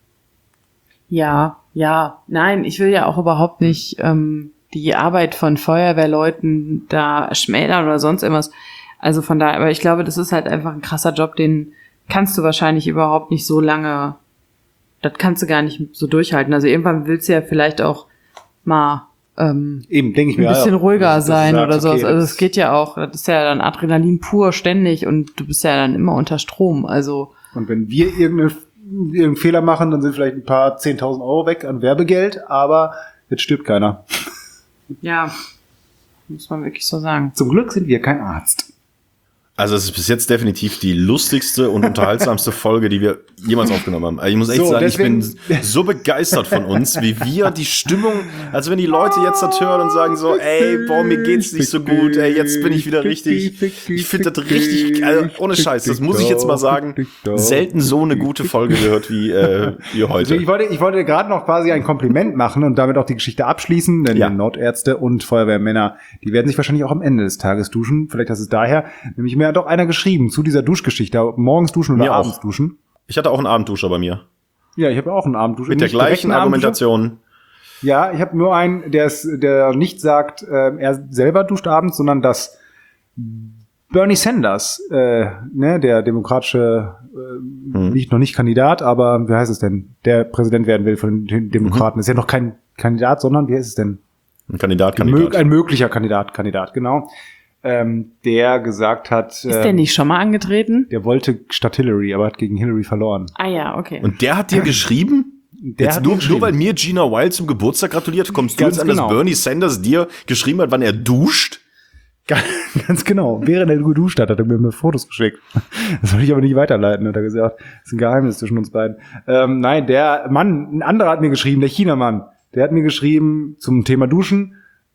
Speaker 3: Ja, nein, ich will ja auch überhaupt nicht die Arbeit von Feuerwehrleuten da schmälern oder sonst irgendwas. Also von daher, aber ich glaube, das ist halt einfach ein krasser Job, den kannst du wahrscheinlich überhaupt nicht so lange das kannst du gar nicht so durchhalten. Also irgendwann willst du ja vielleicht auch mal
Speaker 1: eben, denke ich mir,
Speaker 3: ein bisschen ruhiger sein oder sowas.
Speaker 1: Okay,
Speaker 3: also es geht ja auch, das ist ja dann Adrenalin pur ständig und du bist ja dann immer unter Strom. Also
Speaker 1: und wenn wir irgendeinen Fehler machen, dann sind vielleicht ein paar 10.000 Euro weg an Werbegeld, aber jetzt stirbt keiner.
Speaker 3: Ja, muss man wirklich so sagen.
Speaker 1: Zum Glück sind wir kein Arzt.
Speaker 2: Also es ist bis jetzt definitiv die lustigste und unterhaltsamste Folge, die wir jemals aufgenommen haben. Also ich muss echt sagen, deswegen, ich bin so begeistert von uns, wie wir die Stimmung, also wenn die Leute jetzt das hören und sagen so, ey, boah, mir geht's nicht so gut, ey, jetzt bin ich wieder richtig, ich finde das richtig, also ohne Scheiß, das muss ich jetzt mal sagen, selten so eine gute Folge gehört wie heute.
Speaker 1: Ich wollte gerade noch quasi ein Kompliment machen und damit auch die Geschichte abschließen, denn die Notärzte und Feuerwehrmänner, die werden sich wahrscheinlich auch am Ende des Tages duschen, vielleicht ist es daher, nämlich mir hat doch einer geschrieben zu dieser Duschgeschichte, morgens duschen oder abends duschen.
Speaker 2: Ich hatte auch einen Abendduscher bei mir.
Speaker 1: Ja, ich habe auch einen Abendduscher.
Speaker 2: Mit der gleichen Argumentation.
Speaker 1: Ja, ich habe nur einen, der nicht sagt, er selber duscht abends, sondern dass Bernie Sanders, der demokratische, noch nicht Kandidat, aber wie heißt es denn, der Präsident werden will von den Demokraten, ist ja noch kein Kandidat, sondern wie heißt es denn?
Speaker 2: Ein Kandidat.
Speaker 1: Ein möglicher Kandidat, genau. Der gesagt hat...
Speaker 3: Ist der nicht schon mal angetreten?
Speaker 1: Der wollte statt Hillary, aber hat gegen Hillary verloren.
Speaker 3: Ah ja, okay.
Speaker 2: Und der hat dir geschrieben? Nur weil mir Gina Wild zum Geburtstag gratuliert, kommst du jetzt an, dass Bernie Sanders dir geschrieben hat, wann er duscht?
Speaker 1: Ganz genau. Während er geduscht hat er mir Fotos geschickt. Das soll ich aber nicht weiterleiten, hat er gesagt. Das ist ein Geheimnis zwischen uns beiden. Nein, der Mann, ein anderer hat mir geschrieben, der Chinamann, der hat mir geschrieben zum Thema Duschen,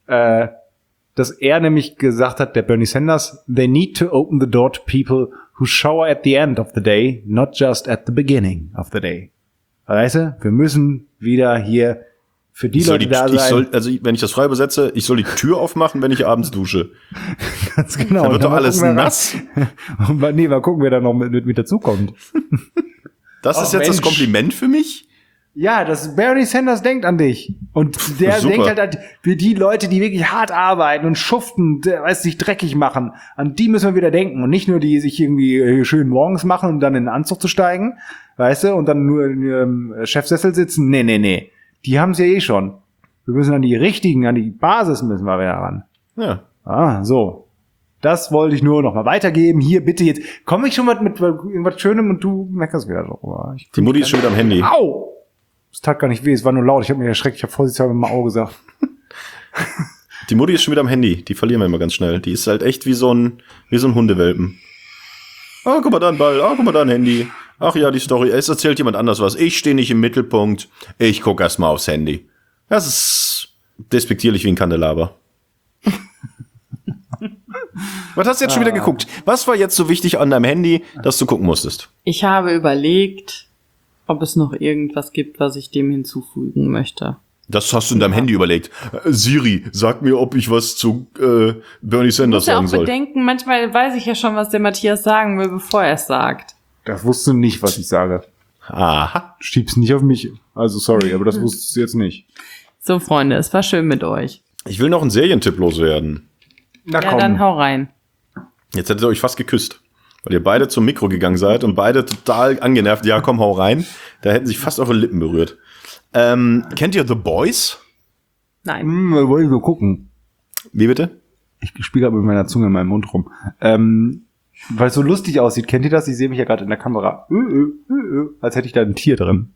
Speaker 1: dass er nämlich gesagt hat, der Bernie Sanders, they need to open the door to people who shower at the end of the day, not just at the beginning of the day. Weißt du, wir müssen wieder hier für die Leute da sein.
Speaker 2: Wenn ich das frei übersetze, ich soll die Tür aufmachen, wenn ich abends dusche.
Speaker 1: Ganz genau.
Speaker 2: Da wird doch alles nass.
Speaker 1: Mal gucken, wer da noch mit dazukommt.
Speaker 2: Das ist jetzt das Kompliment für mich?
Speaker 1: Ja, dass Bernie Sanders denkt an dich. Und der denkt halt für die Leute, die wirklich hart arbeiten und schuften, sich dreckig machen. An die müssen wir wieder denken. Und nicht nur die sich irgendwie schön morgens machen, um dann in den Anzug zu steigen, weißt du, und dann nur in ihrem Chefsessel sitzen. Nee. Die haben es ja eh schon. Wir müssen an die Basis müssen wir wieder ran.
Speaker 2: Ja.
Speaker 1: So. Das wollte ich nur noch mal weitergeben. Hier, bitte jetzt. Komme ich schon mal mit irgendwas Schönem und du meckerst wieder drüber.
Speaker 2: Die Mutti ist schon wieder am Handy.
Speaker 1: Au! Es tat gar nicht weh, es war nur laut. Ich habe mich erschreckt. Ich habe vorsichtshalber mit dem Auge gesagt.
Speaker 2: Die Mutti ist schon wieder am Handy. Die verlieren wir immer ganz schnell. Die ist halt echt wie so ein Hundewelpen. Ah, guck mal da ein Ball. Ah, guck mal da ein Handy. Ach ja, die Story. Es erzählt jemand anders was. Ich stehe nicht im Mittelpunkt. Ich gucke erst mal aufs Handy. Das ist despektierlich wie ein Kandelaber. Was hast du jetzt schon wieder geguckt? Was war jetzt so wichtig an deinem Handy, dass du gucken musstest?
Speaker 3: Ich habe überlegt, ob es noch irgendwas gibt, was ich dem hinzufügen möchte.
Speaker 2: Das hast du in deinem Handy überlegt. Siri, sag mir, ob ich was zu Bernie Sanders sagen soll.
Speaker 3: Ich muss ja auch bedenken, manchmal weiß ich ja schon, was der Matthias sagen will, bevor er es sagt.
Speaker 1: Das wusstest du nicht, was ich sage.
Speaker 2: Aha.
Speaker 1: Schieb's nicht auf mich. Also sorry, aber das wusstest du jetzt nicht.
Speaker 3: So, Freunde, es war schön mit euch.
Speaker 2: Ich will noch einen Serientipp loswerden.
Speaker 1: Na
Speaker 3: ja,
Speaker 1: komm.
Speaker 3: dann hau rein.
Speaker 2: Jetzt hättet ihr euch fast geküsst. Weil ihr beide zum Mikro gegangen seid und beide total angenervt. Ja, komm, hau rein. Da hätten sich fast eure Lippen berührt. Kennt ihr The Boys?
Speaker 3: Nein.
Speaker 1: Wollte ich nur gucken.
Speaker 2: Wie bitte?
Speaker 1: Ich spiele gerade mit meiner Zunge in meinem Mund rum. Weil es so lustig aussieht. Kennt ihr das? Ich sehe mich ja gerade in der Kamera. Als hätte ich da ein Tier drin.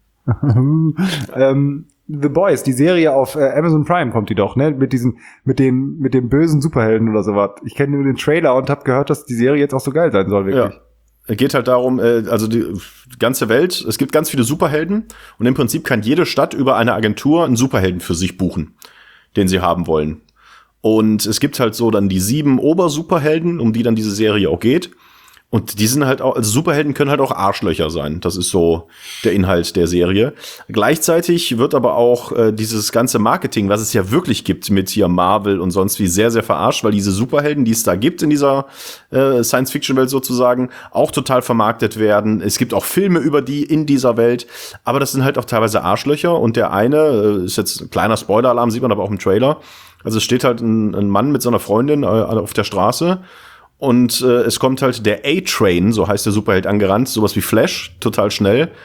Speaker 1: The Boys, die Serie auf Amazon Prime kommt die doch, ne? Mit den bösen Superhelden oder sowas. Ich kenne nur den Trailer und habe gehört, dass die Serie jetzt auch so geil sein soll, wirklich.
Speaker 2: Ja. Es geht halt darum, also die ganze Welt, es gibt ganz viele Superhelden und im Prinzip kann jede Stadt über eine Agentur einen Superhelden für sich buchen, den sie haben wollen. Und es gibt halt so dann die 7 Obersuperhelden, um die dann diese Serie auch geht. Und die sind halt auch, also Superhelden können halt auch Arschlöcher sein. Das ist so der Inhalt der Serie. Gleichzeitig wird aber auch dieses ganze Marketing, was es ja wirklich gibt mit hier Marvel und sonst wie, sehr, sehr verarscht, weil diese Superhelden, die es da gibt in dieser Science-Fiction-Welt sozusagen, auch total vermarktet werden. Es gibt auch Filme über die in dieser Welt, aber das sind halt auch teilweise Arschlöcher. Und der eine, ist jetzt ein kleiner Spoiler-Alarm, sieht man aber auch im Trailer, also es steht halt ein Mann mit seiner Freundin auf der Straße. Und es kommt halt der A-Train, so heißt der Superheld, angerannt, sowas wie Flash, total schnell.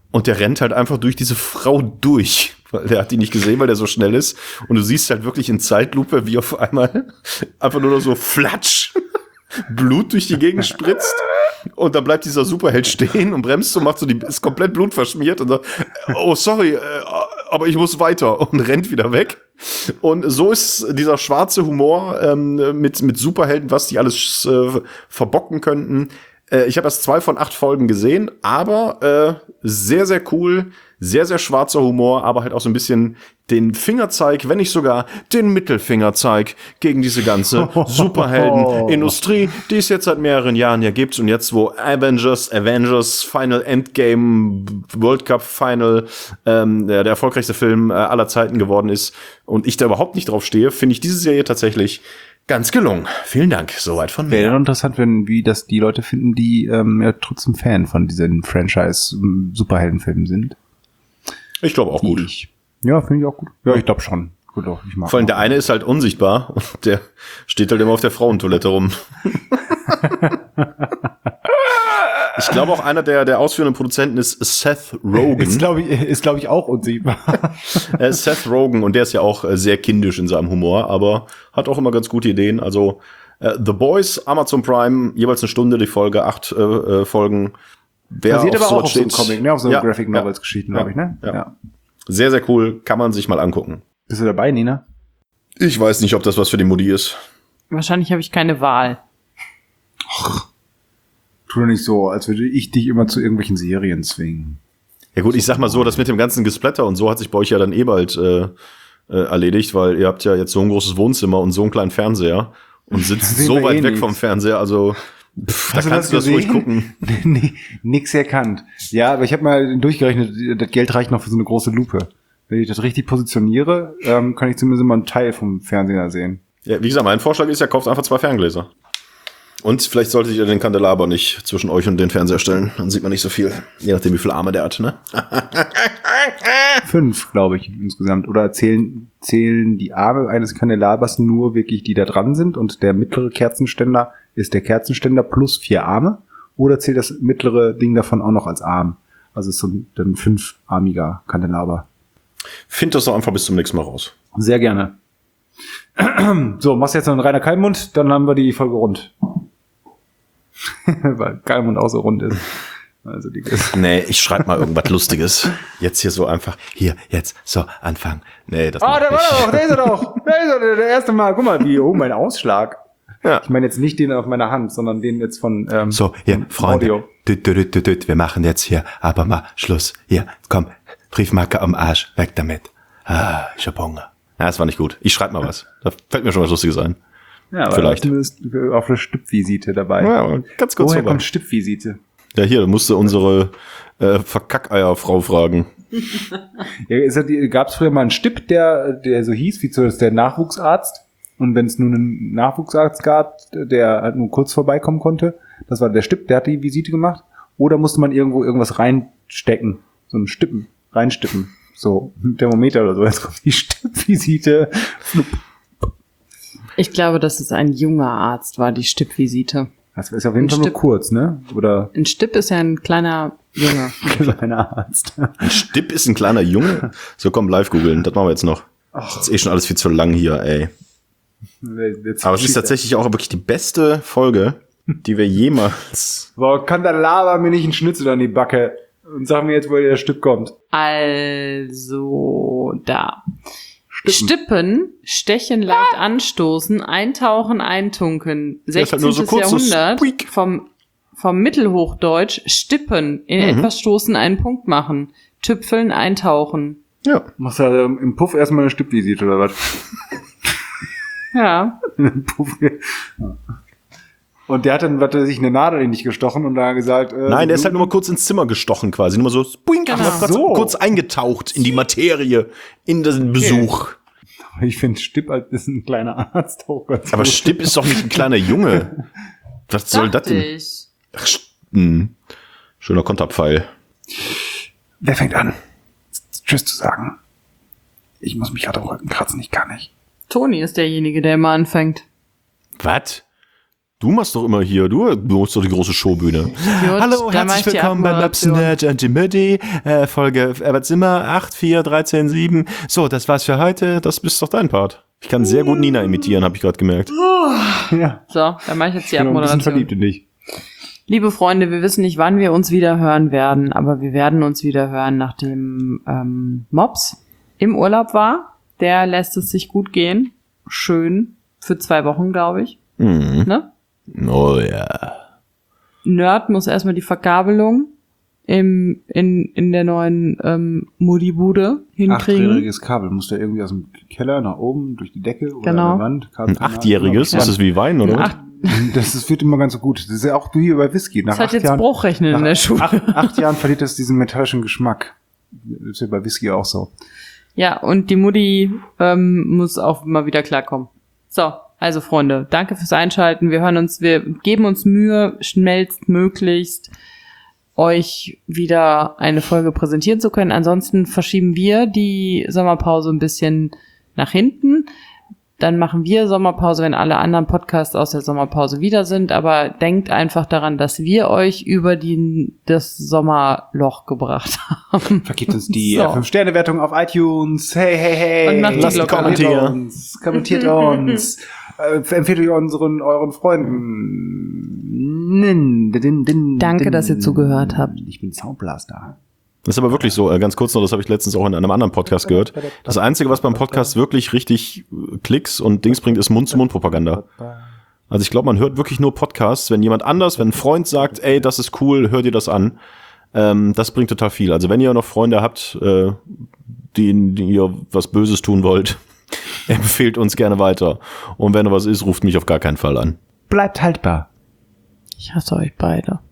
Speaker 2: und der rennt halt einfach durch diese Frau durch, weil der hat die nicht gesehen, weil der so schnell ist. Und du siehst halt wirklich in Zeitlupe, wie auf einmal einfach nur noch so flatsch Blut durch die Gegend spritzt. Und dann bleibt dieser Superheld stehen und bremst und macht so ist komplett blutverschmiert und sagt, oh sorry, aber ich muss weiter und rennt wieder weg. Und so ist dieser schwarze Humor mit Superhelden, was die alles verbocken könnten. Ich habe erst 2 von 8 Folgen gesehen, aber sehr, sehr cool, sehr, sehr schwarzer Humor, aber halt auch so ein bisschen den Fingerzeig, wenn nicht sogar den Mittelfingerzeig gegen diese ganze Superheldenindustrie, die es jetzt seit mehreren Jahren ja gibt. Und jetzt, wo Avengers, Final Endgame, World Cup Final, der erfolgreichste Film aller Zeiten geworden ist und ich da überhaupt nicht drauf stehe, finde ich diese Serie tatsächlich ganz gelungen. Vielen Dank. Soweit von mir.
Speaker 1: Wäre interessant, wie das die Leute finden, die ja trotzdem Fan von diesen Franchise-Superheldenfilmen sind.
Speaker 2: Ich glaube auch gut.
Speaker 1: Ja, finde ich auch gut. Ja, ich glaube schon. Gut, auch. Ich mag
Speaker 2: vor allem der eine ist halt unsichtbar und der steht halt immer auf der Frauentoilette rum. Ich glaube auch einer der ausführenden Produzenten ist Seth Rogen.
Speaker 1: Ist glaube ich auch unsichtbar.
Speaker 2: Seth Rogen, und der ist ja auch sehr kindisch in seinem Humor, aber hat auch immer ganz gute Ideen. Also The Boys, Amazon Prime, jeweils eine Stunde die Folge, 8 Folgen.
Speaker 1: Basiert aber auch auf so einem Comic, ne? Auf so Graphic Novels Geschichten, glaube ich, ne?
Speaker 2: Ja. Sehr, sehr cool, kann man sich mal angucken.
Speaker 1: Bist du dabei, Nina?
Speaker 2: Ich weiß nicht, ob das was für die Mutti ist.
Speaker 3: Wahrscheinlich habe ich keine Wahl.
Speaker 1: Ach, tu doch nicht so, als würde ich dich immer zu irgendwelchen Serien zwingen.
Speaker 2: Ja gut, ich sag mal so, das mit dem ganzen Gesplatter und so hat sich bei euch ja dann bald erledigt, weil ihr habt ja jetzt so ein großes Wohnzimmer und so einen kleinen Fernseher und sitzt so weit weg vom Fernseher, also da kannst du das ruhig gucken.
Speaker 1: Nee, nix erkannt. Ja, aber ich habe mal durchgerechnet, das Geld reicht noch für so eine große Lupe. Wenn ich das richtig positioniere, kann ich zumindest immer einen Teil vom Fernseher sehen.
Speaker 2: Ja, wie gesagt, mein Vorschlag ist ja, kauft einfach 2 Ferngläser. Und vielleicht solltet ihr den Kandelaber nicht zwischen euch und den Fernseher stellen. Dann sieht man nicht so viel. Je nachdem, wie viele Arme der hat, ne?
Speaker 1: 5, glaube ich, insgesamt. Oder zählen die Arme eines Kandelabers nur wirklich, die da dran sind, und der mittlere Kerzenständer ist der Kerzenständer plus 4 Arme? Oder zählt das mittlere Ding davon auch noch als Arm? Also ist so ein 5-armiger Kandelaber.
Speaker 2: Find das doch einfach bis zum nächsten Mal raus.
Speaker 1: Sehr gerne. So, machst jetzt noch einen Rainer Kallmund, dann haben wir die Folge rund. Weil Kallmund auch so rund ist. Also
Speaker 2: nee, ich schreib mal irgendwas Lustiges. Jetzt hier so einfach, hier, jetzt, so, anfangen. Nee, das
Speaker 1: da war der ist er doch. Der erste Mal. Guck mal, mein Ausschlag. Ja. Ich meine jetzt nicht den auf meiner Hand, sondern den jetzt von
Speaker 2: so, hier, Freunde. Wir machen jetzt hier aber mal Schluss. Hier, komm, Briefmarke am Arsch, weg damit. Ich hab Hunger. Ja, das war nicht gut. Ich schreib mal was. Da fällt mir schon was Lustiges ein.
Speaker 1: Ja, aber vielleicht. Du bist auf der Stippvisite dabei.
Speaker 2: Ja, ganz kurz.
Speaker 1: Woher kommt Stippvisite?
Speaker 2: Ja, hier, du musst unsere Verkackeierfrau fragen.
Speaker 1: Ja, gab es früher mal einen Stipp, der so hieß, wie zumindest der Nachwuchsarzt. Und wenn es nun einen Nachwuchsarzt gab, der halt nur kurz vorbeikommen konnte, das war der Stipp, der hat die Visite gemacht. Oder musste man irgendwo irgendwas reinstecken, so einen Stippen, reinstippen. So ein Thermometer oder so, jetzt kommt die Stippvisite.
Speaker 3: Ich glaube, dass es ein junger Arzt war, die Stippvisite.
Speaker 1: Das ist auf jeden Fall nur kurz, ne? Oder?
Speaker 3: Ein Stipp ist ja ein kleiner Junge.
Speaker 1: Kleiner Arzt.
Speaker 2: Ein Stipp ist ein kleiner Junge? So, komm, live googeln, das machen wir jetzt noch. Das ist eh schon alles viel zu lang hier, ey. Aber es ist tatsächlich auch wirklich die beste Folge, die wir jemals...
Speaker 1: Boah, kann der Lava mir nicht einen Schnitzel an die Backe und sag mir jetzt, woher der Stipp kommt.
Speaker 3: Also, da. Stippen, stechen, leicht anstoßen, eintauchen, eintunken. 16.
Speaker 2: Halt so
Speaker 3: Jahrhundert vom Mittelhochdeutsch stippen, in etwas stoßen, einen Punkt machen. Tüpfeln, eintauchen.
Speaker 2: Ja.
Speaker 1: Machst du also im Puff erstmal eine Stippvisite oder was?
Speaker 3: Ja.
Speaker 1: Und der hat dann, sich eine Nadel in dich gestochen und da gesagt...
Speaker 2: Nein, der ist halt nur mal kurz ins Zimmer gestochen quasi. Nur mal so,
Speaker 3: genau.
Speaker 2: kurz eingetaucht in die Materie, in den Besuch.
Speaker 1: Aber ich finde, Stipp ist ein kleiner Arzt auch ganz
Speaker 2: Aber
Speaker 1: gut.
Speaker 2: Stipp ist doch nicht ein kleiner Junge. Was soll das denn? Ach, schöner Konterpfeil.
Speaker 1: Wer fängt an? Tschüss zu sagen. Ich muss mich gerade am Rücken kratzen, ich kann nicht.
Speaker 3: Toni ist derjenige, der immer anfängt.
Speaker 2: Was? Du machst doch immer hier, du hast doch die große Showbühne.
Speaker 3: Gut,
Speaker 2: Hallo,
Speaker 3: dann mach
Speaker 2: herzlich
Speaker 3: ich die
Speaker 2: willkommen bei
Speaker 3: Abmoderation.
Speaker 2: Möpsen Antimidi, Folge Herbert Zimmer, 84337. So, das war's für heute, das ist doch dein Part. Ich kann sehr gut Nina imitieren, habe ich gerade gemerkt.
Speaker 1: Ja.
Speaker 3: So, dann mache ich jetzt die
Speaker 1: Ich bin ein bisschen
Speaker 3: Abmoderation.
Speaker 1: verliebt in dich.
Speaker 3: Liebe Freunde, wir wissen nicht, wann wir uns wieder hören werden, aber wir werden uns wieder hören, nachdem Mops im Urlaub war. Der lässt es sich gut gehen. Schön. Für 2 Wochen, glaube ich.
Speaker 2: Mhm.
Speaker 3: Ne?
Speaker 2: Oh ja.
Speaker 3: Nerd muss erstmal die Verkabelung in der neuen Mutti-Bude hinkriegen.
Speaker 1: 8-jähriges Kabel. Muss der irgendwie aus dem Keller nach oben, durch die Decke oder
Speaker 3: Genau.
Speaker 1: an der Wand?
Speaker 2: Ein 8-jähriges, das ist wie Wein, oder?
Speaker 3: Ach,
Speaker 1: Das wird immer ganz so gut. Das ist ja auch wie bei Whisky. Nach
Speaker 3: das hat
Speaker 1: 8
Speaker 3: jetzt
Speaker 1: Jahren,
Speaker 3: Bruchrechnen in der Schule.
Speaker 1: 8 Jahren verliert das diesen metallischen Geschmack. Das ist ja bei Whisky auch so.
Speaker 3: Ja, und die Mutti muss auch mal wieder klarkommen. So, also Freunde, danke fürs Einschalten. Wir geben uns Mühe, schnellstmöglichst euch wieder eine Folge präsentieren zu können. Ansonsten verschieben wir die Sommerpause ein bisschen nach hinten. Dann machen wir Sommerpause, wenn alle anderen Podcasts aus der Sommerpause wieder sind. Aber denkt einfach daran, dass wir euch über das Sommerloch gebracht haben.
Speaker 1: Vergibt uns die
Speaker 3: So.
Speaker 1: 5-Sterne-Wertung auf iTunes. Hey.
Speaker 3: Und macht die
Speaker 2: Lasst einen
Speaker 3: Glocke an.
Speaker 2: Kommentar.
Speaker 1: Kommentiert uns. Empfehlt euch euren Freunden.
Speaker 3: Danke, dass ihr zugehört habt.
Speaker 1: Ich bin Soundblaster.
Speaker 2: Das ist aber wirklich so, ganz kurz noch, das habe ich letztens auch in einem anderen Podcast gehört. Das Einzige, was beim Podcast wirklich richtig Klicks und Dings bringt, ist Mund-zu-Mund-Propaganda. Also ich glaube, man hört wirklich nur Podcasts, wenn jemand anders, wenn ein Freund sagt, ey, das ist cool, hör dir das an. Das bringt total viel. Also wenn ihr noch Freunde habt, denen ihr was Böses tun wollt, empfehlt uns gerne weiter. Und wenn noch was ist, ruft mich auf gar keinen Fall an.
Speaker 1: Bleibt haltbar.
Speaker 3: Ich hasse euch beide.